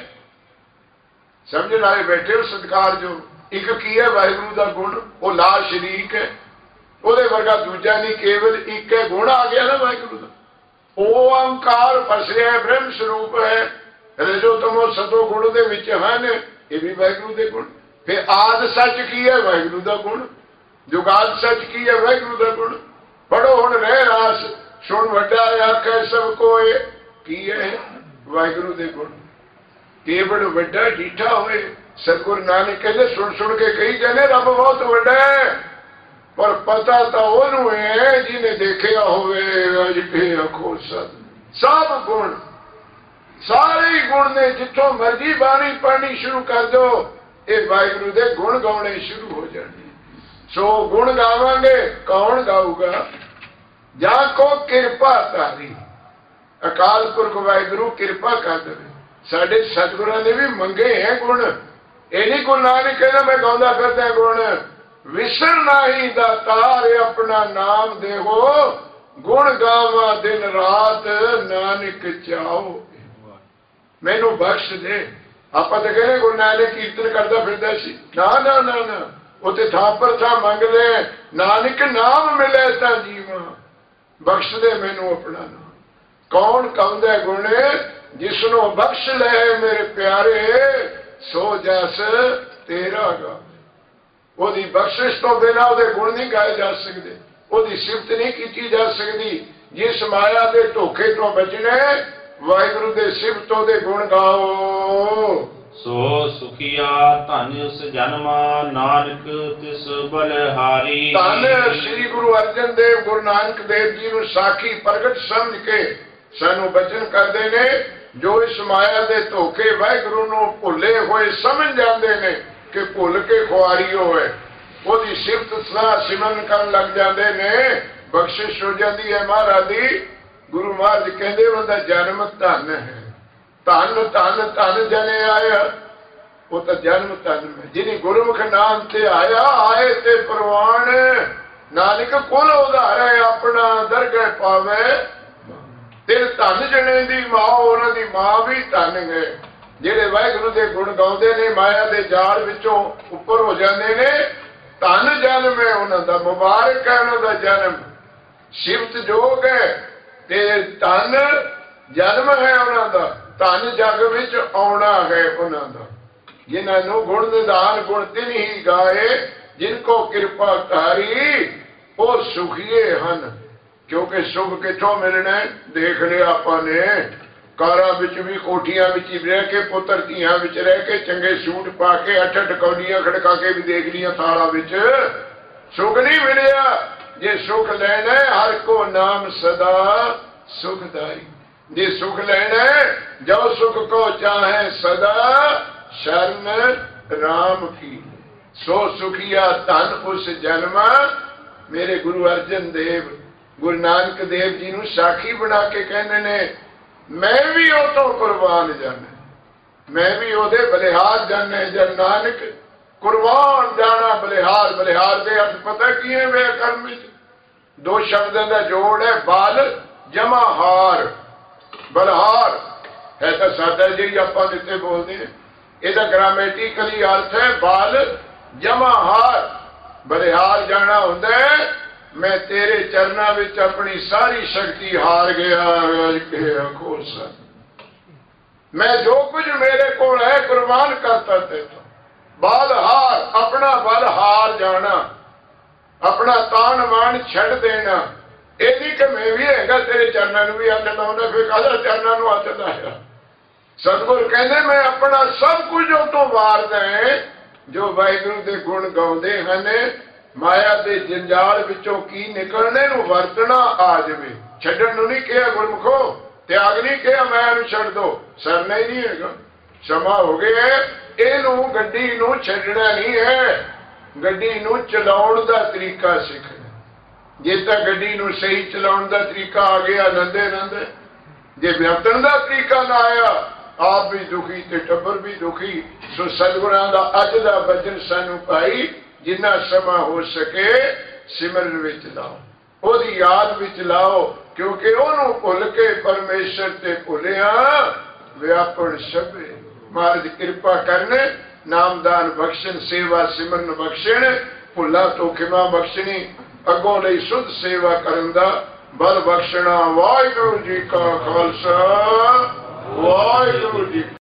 ਸਮਝਣ ਵਾਲੇ ਬੈਠੇ ਹੋ ਸਤਿਕਾਰ ਜੋ। ਇੱਕ ਕੀ ਹੈ ਵਾਹਿਗੁਰੂ ਦਾ ਗੁਣ, ਉਹ ਲਾ ਸ਼ਰੀਕ ਹੈ, ਉਹਦੇ ਵਰਗਾ ਦੂਜਾ ਨਹੀਂ, ਕੇਵਲ ਇੱਕ ਹੈ। ਗੁਣ ਆ ਗਿਆ ਨਾ ਵਾਹਿਗੁਰੂ ਦਾ। ਓੰਕਾਰ ਫਸਿਆ ਬ੍ਰਹਮ ਸਰੂਪ ਹੈ। ਰਜੋ ਤਮੋ ਸਤੋ ਗੁਣ ਦੇ ਵਿੱਚ ਹਨ, ਇਹ ਵੀ ਵਾਹਿਗੁਰੂ ਦੇ ਗੁਣ। ਫਿਰ ਆਦ ਸੱਚ ਕੀ ਹੈ ਵਾਹਿਗੁਰੂ ਦਾ ਗੁਣ। ਜੁਗਾਦ ਸੱਚ ਕੀ ਹੈ ਵਾਹਿਗੁਰੂ ਦਾ ਗੁਣ। ਪੜੋ ਹੁਣ ਰਹਿ ਰਾਸ ਸੁਣ ਵੱਡਾ ਆਖੈ ਸਭ ਕੋਏ, ਕੀ ਹੈ ਵਾਹਿਗੁਰੂ ਦੇ ਗੁਣ। ਕੇਵਲ ਵੱਡਾ ਡੀਠਾ ਹੋਏ। ਸਤਿਗੁਰੂ ਨਾਨਕ ਕਹਿੰਦੇ ਸੁਣ ਸੁਣ ਕੇ ਕਹੀ ਜਾਂਦੇ ਰੱਬ ਬਹੁਤ ਵੱਡਾ ਹੈ, ਪਰ ਪਤਾ ਤਾਂ ਉਹਨੂੰ ਹੈ ਜਿਹਨੇ ਦੇਖਿਆ ਹੋਵੇ। ਅੱਜ ਕੇ ਆਖੋ ਸਭ ਗੁਣ, ਸਾਰੇ ਗੁਣ ਨੇ। ਜਿੱਥੋਂ ਮਰਜੀ ਬਾਣੀ ਪੜ੍ਹਨੀ ਸ਼ੁਰੂ ਕਰ ਦਿਓ, ਇਹ ਵਾਹਿਗੁਰੂ ਦੇ ਗੁਣ ਗਾਉਣੇ ਸ਼ੁਰੂ ਹੋ ਜਾਣੇ। ਸੋ ਗੁਣ ਗਾਵਾਂਗੇ, ਕੌਣ ਗਾਊਗਾ? ਜਾਂ ਕੋ ਕਿਰਪਾ ਧਾਰੀ। ਅਕਾਲ ਪੁਰਖ ਵਾਹਿਗੁਰੂ ਕਿਰਪਾ ਕਰ ਦੇਵੇ। ਸਾਡੇ ਸਤਿਗੁਰਾਂ ਨੇ ਵੀ ਮੰਗੇ ਹੈ ਗੁਣ। ਇਹ ਨਹੀਂ ਗੁਰੂ ਨਾਨਕ ਕਹਿੰਦਾ ਮੈਂ ਗਾਉਂਦਾ ਫਿਰਦਾ ਗੁਣ। ਵਿਸਰ ਨਾਹੀ ਦਾਤਾਰ ਆਪਣਾ ਨਾਮ ਦੇਵੋ, ਗੁਣ ਗਾਵਾਂ ਦਿਨ ਰਾਤ ਨਾਨਕ ਚਾਓ। ਮੈਨੂੰ ਬਖਸ਼ ਦੇ। ਆਪਾਂ ਤਾਂ ਕਹਿੰਦੇ ਗੁਰੂ ਨਾਨਕ ਕੀਰਤਨ ਕਰਦਾ ਫਿਰਦਾ ਸੀ। ਨਾ ਨਾ ਨਾ ਨਾ, ਉੱਥੇ ਥਾਂ ਪਰ ਥਾਂ ਮੰਗਦੇ ਨਾਨਕ ਨਾਮ ਮਿਲੇ ਤਾਂ ਜੀਵਾਂ। ਬਖਸ਼ ਦੇ ਮੈਨੂੰ ਆਪਣਾ ਨਾਮ। ਕੌਣ ਕਹੁੰਦਾ ਗੁਣ? ਜਿਸਨੂੰ ਬਖਸ਼ ਲੈ ਮੇਰੇ ਪਿਆਰੇ, ਸੋ ਜਸ ਤੇਰਾ ਗਾ। ਉਹਦੀ ਬਖਸ਼ਿਸ਼ ਤੋਂ ਬਿਨਾਂ ਉਹਦੇ ਗੁਣ ਨਹੀਂ ਗਾਏ ਜਾ ਸਕਦੇ, ਉਹਦੀ ਸਿਫਤ ਨਹੀਂ ਕੀਤੀ ਜਾ ਸਕਦੀ। ਜਿਸ ਮਾਇਆ ਦੇ ਧੋਖੇ ਤੋਂ ਬਚਣੇ, ਵਾਹਿਗੁਰੂ ਦੇ ਸਿਫਤੋਂ ਦੇ ਗੁਣ ਗਾਓ। ਸੋ ਸੁਖੀਆ ਧਨ ਉਸ ਜਨਮਾ, ਨਾਨਕ ਤਿਸ ਬਲਿਹਾਰੀ। ਧੰਨ ਸ੍ਰੀ ਗੁਰੂ ਅਰਜਨ ਦੇਵ ਗੁਰੂ ਨਾਨਕ ਦੇਵ ਜੀ ਨੂੰ ਸਾਖੀ ਪ੍ਰਗਟ ਸਮਝ ਕੇ ਸਾਨੂੰ ਬਚਨ ਕਰਦੇ ਨੇ। ਜੋ ਇਸ ਮਾਇਆ ਦੇ ਧੋਖੇ ਵਾਹਿਗੁਰੂ ਨੂੰ ਭੁੱਲੇ ਹੋਏ ਸਮਝ ਜਾਂਦੇ ਨੇ ਕਿ ਭੁੱਲ ਕੇ ਖੁਆਰੀ ਹੋਏ, ਉਹਦੀ ਸਿਫਤ ਸਲਾਹ ਸਿਮਰਨ ਕਰਨ ਲੱਗ ਜਾਂਦੇ ਨੇ, ਬਖਸ਼ਿਸ਼ ਹੋ ਜਾਂਦੀ ਹੈ ਮਹਾਰਾਜ ਦੀ। ਗੁਰੂ ਮਹਾਰਾਜ ਕਹਿੰਦੇ ਉਹਦਾ ਜਨਮ ਧਨ ਹੈ। ਧਨ ਧਨ ਧਨ ਜਨੇ ਆਇਆ, ਉਹ ਤਾਂ ਜਨਮ ਧਨ ਹੈ। ਜਿਹਨੇ ਗੁਰਮੁਖ ਨਾਮ ਤੇ ਆਇਆ, ਆਏ ਤੇ ਪ੍ਰਵਾਨ। ਨਾਨਕ ਕੁਲ ਉਧਾਰੇ ਆਪਣਾ ਦਰਗਹਿ ਪਾਵੇ। ਤੇ ਧਨ ਜਣੇ ਦੀ ਮਾਂ, ਉਹਨਾਂ ਦੀ ਮਾਂ ਵੀ ਧਨ ਹੈ। ਜਿਹੜੇ ਵਾਹਿਗੁਰੂ ਦੇ ਗੁਣ ਗਾਉਂਦੇ ਨੇ, ਮਾਇਆ ਦੇ ਜਾਲ ਵਿੱਚੋਂ ਉੱਪਰ ਹੋ ਜਾਂਦੇ ਨੇ। ਧਨ ਜਨਮ ਹੈ ਉਹਨਾਂ ਦਾ, ਮੁਬਾਰਕ ਹੈ ਉਹਨਾਂ ਦਾ ਜਨਮ। ਸਿਫਤ ਜੋਗ ਹੈ ਤੇ ਧਨ ਜਨਮ ਹੈ ਉਹਨਾਂ ਦਾ। ਧਨ ਜਗ ਵਿੱਚ ਆਉਣਾ ਹੈ ਉਹਨਾਂ ਦਾ। ਜਿਨ੍ਹਾਂ ਨੂੰ ਗੁਣ ਨਿਧਾਨ ਗੁਣ ਤਿੰਨ ਹੀ ਗਾਏ, ਜਿਨ ਕੋ ਕਿਰਪਾ ਧਾਰੀ, ਉਹ ਸੁਖੀਏ ਹਨ। ਕਿਉਂਕਿ ਸੁਖ ਕਿੱਥੋਂ ਮਿਲਣਾ? ਦੇਖ ਲਿਆ ਆਪਾਂ ਨੇ, ਕਾਰਾਂ ਵਿੱਚ ਵੀ, ਕੋਠੀਆਂ ਵਿੱਚ ਹੀ ਰਹਿ ਕੇ, ਪੁੱਤਰ ਧੀਆਂ ਵਿੱਚ ਰਹਿ ਕੇ, ਚੰਗੇ ਸੂਟ ਪਾ ਕੇ, ਅੱਠ ਅੱਠ ਕੌਡੀਆਂ ਖੜਕਾ ਕੇ ਵੀ ਦੇਖ ਲਈਆਂ ਥਾਲਾਂ ਵਿੱਚ। ਸੁਖ ਨਹੀਂ ਮਿਲਿਆ। ਜੇ ਸੁਖ ਲੈਣਾ, ਹਰ ਕੋ ਨਾਮ ਸਦਾ ਸੁਖਦਾਈ। ਜੇ ਸੁਖ ਲੈਣਾ, ਜੋ ਸੁਖ ਕੋ ਚਾਹੇ ਸਦਾ, ਸ਼ਰਨ ਰਾਮ ਕੀ। ਸੋ ਸੁਖੀਆ ਧਨ ਉਸ ਜਨਮਾ। ਮੇਰੇ ਗੁਰੂ ਅਰਜਨ ਦੇਵ ਗੁਰੂ ਨਾਨਕ ਦੇਵ ਜੀ ਨੂੰ ਸਾਖੀ ਬਣਾ ਕੇ ਕਹਿੰਦੇ ਨੇ, ਮੈਂ ਵੀ ਉਹ ਤੋਂ ਕੁਰਬਾਨ ਜਾਣਾ, ਮੈਂ ਵੀ ਉਹਦੇ ਬਲਿਹਾਰ ਜਾਣੇ। ਜਨ ਨਾਨਕ ਕੁਰਬਾਨ ਜਾਣਾ ਬਲਿਹਾਰ। ਬਲਿਹਾਰ ਦੇ ਅਰਥ ਪਤਾ ਕੀ ਹੈ? ਵਿਆਕਰਨ ਵਿੱਚ ਦੋ ਸ਼ਬਦਾਂ ਦਾ ਜੋੜ ਹੈ, ਬਲ ਜਮਾ ਹਾਰ। ਬਲਹਾਰ ਹੈ ਤਾਂ ਸਾਡਾ ਜਿਹੜੀ ਆਪਾਂ ਜਿੱਥੇ ਬੋਲਦੇ ਹਾਂ, ਇਹਦਾ ਗ੍ਰਾਮੈਟਿਕਲੀ ਅਰਥ ਹੈ ਬਲ ਜਮਾ ਹਾਰ। ਬਲਿਹਾਰ ਜਾਣਾ ਹੁੰਦਾ ਹੈ, ਮੈਂ ਤੇਰੇ ਚਰਨਾਂ ਵਿੱਚ ਆਪਣੀ ਸਾਰੀ ਸ਼ਕਤੀ ਹਾਰ ਗਿਆ। ਮੈਂ ਜੋ ਕੁਝ ਮੇਰੇ ਕੋਲ ਹੈ ਕੁਰਬਾਨ ਕਰਤਾ ਤੇ ਬਲ ਹਾਰ। ਆਪਣਾ ਬਲ ਹਾਰ ਜਾਣਾ, ਆਪਣਾ ਤਾਣ ਮਾਣ ਛੱਡ ਦੇਣਾ। ਇਹ ਨਹੀਂ ਕਿ ਮੈਂ ਵੀ ਹੈਗਾ ਤੇਰੇ ਚਰਨਾਂ ਨੂੰ ਵੀ ਹੱਥ ਲਾਉਣਾ, ਫਿਰ ਕਾਹਦਾ ਚਰਨਾਂ ਨੂੰ ਹੱਥ ਲਾਇਆ। ਸਤਿਗੁਰ ਕਹਿੰਦੇ ਮੈਂ ਆਪਣਾ ਸਭ ਕੁਝ ਉਹ ਤੋਂ ਵਾਰਦਾ ਹੈ ਜੋ ਵਾਹਿਗੁਰੂ ਦੇ ਗੁਣ ਗਾਉਂਦੇ ਹਨ। ਮਾਇਆ ਦੇ ਜੰਜਾਲ ਵਿੱਚੋਂ ਕੀ ਨਿਕਲਣੇ ਨੂੰ ਵਰਤਣਾ ਆ ਜਾਵੇ। ਛੱਡਣ ਨੂੰ ਨਹੀਂ ਕਿਹਾ ਗੁਰਮੁਖੋ, ਤਿਆਗ ਨਹੀਂ ਕਿਹਾ ਮੈਂ ਇਹਨੂੰ ਛੱਡ ਦੋ, ਸਰਨਾ ਹੀ ਨਹੀਂ ਹੈਗਾ। ਸਮਾਂ ਹੋ ਗਿਆ, ਇਹਨੂੰ ਗੱਡੀ ਨੂੰ ਛੱਡਣਾ ਨਹੀਂ ਹੈ, ਗੱਡੀ ਨੂੰ ਚਲਾਉਣ ਦਾ ਤਰੀਕਾ ਸਿੱਖਣਾ। ਜੇ ਤਾਂ ਗੱਡੀ ਨੂੰ ਸਹੀ ਚਲਾਉਣ ਦਾ ਤਰੀਕਾ ਆ ਗਿਆ ਨੰਦੇ ਨੰਦੇ, ਜੇ ਵਰਤਣ ਦਾ ਤਰੀਕਾ ਨਾ ਆਇਆ ਆਪ ਵੀ ਦੁਖੀ ਤੇ ਟੱਬਰ ਵੀ ਦੁਖੀ। ਸੋ ਸਤਿਗੁਰਾਂ ਦਾ ਅੱਜ ਦਾ ਬਚਨ ਸਾਨੂੰ ਭਾਈ ਜਿੰਨਾ ਸਮਾਂ ਹੋ ਸਕੇ ਸਿਮਰਨ ਵਿੱਚ ਲਾਓ, ਉਹਦੀ ਯਾਦ ਵਿੱਚ ਲਾਓ, ਕਿਉਂਕਿ ਉਹਨੂੰ ਭੁੱਲ ਕੇ ਪਰਮੇਸ਼ਰ ਤੇ ਭੁੱਲਿਆ ਵਿਆਪਣ ਸਭੇ। ਮਹਾਰਾਜ ਕਿਰਪਾ ਕਰਨ, ਨਾਮਦਾਨ ਬਖਸ਼ਣ, ਸੇਵਾ ਸਿਮਰਨ ਬਖਸ਼ਣ, ਭੁੱਲਾਂ ਤੋਂ ਖਿਮਾ ਬਖਸ਼ਣੀ, ਅੱਗੋਂ ਲਈ ਸੁਧ ਸੇਵਾ ਕਰਨ ਦਾ ਬਲ ਬਖਸ਼ਣਾ। ਵਾਹਿਗੁਰੂ ਜੀ ਕਾ ਖਾਲਸਾ, ਵਾਹਿਗੁਰੂ ਜੀ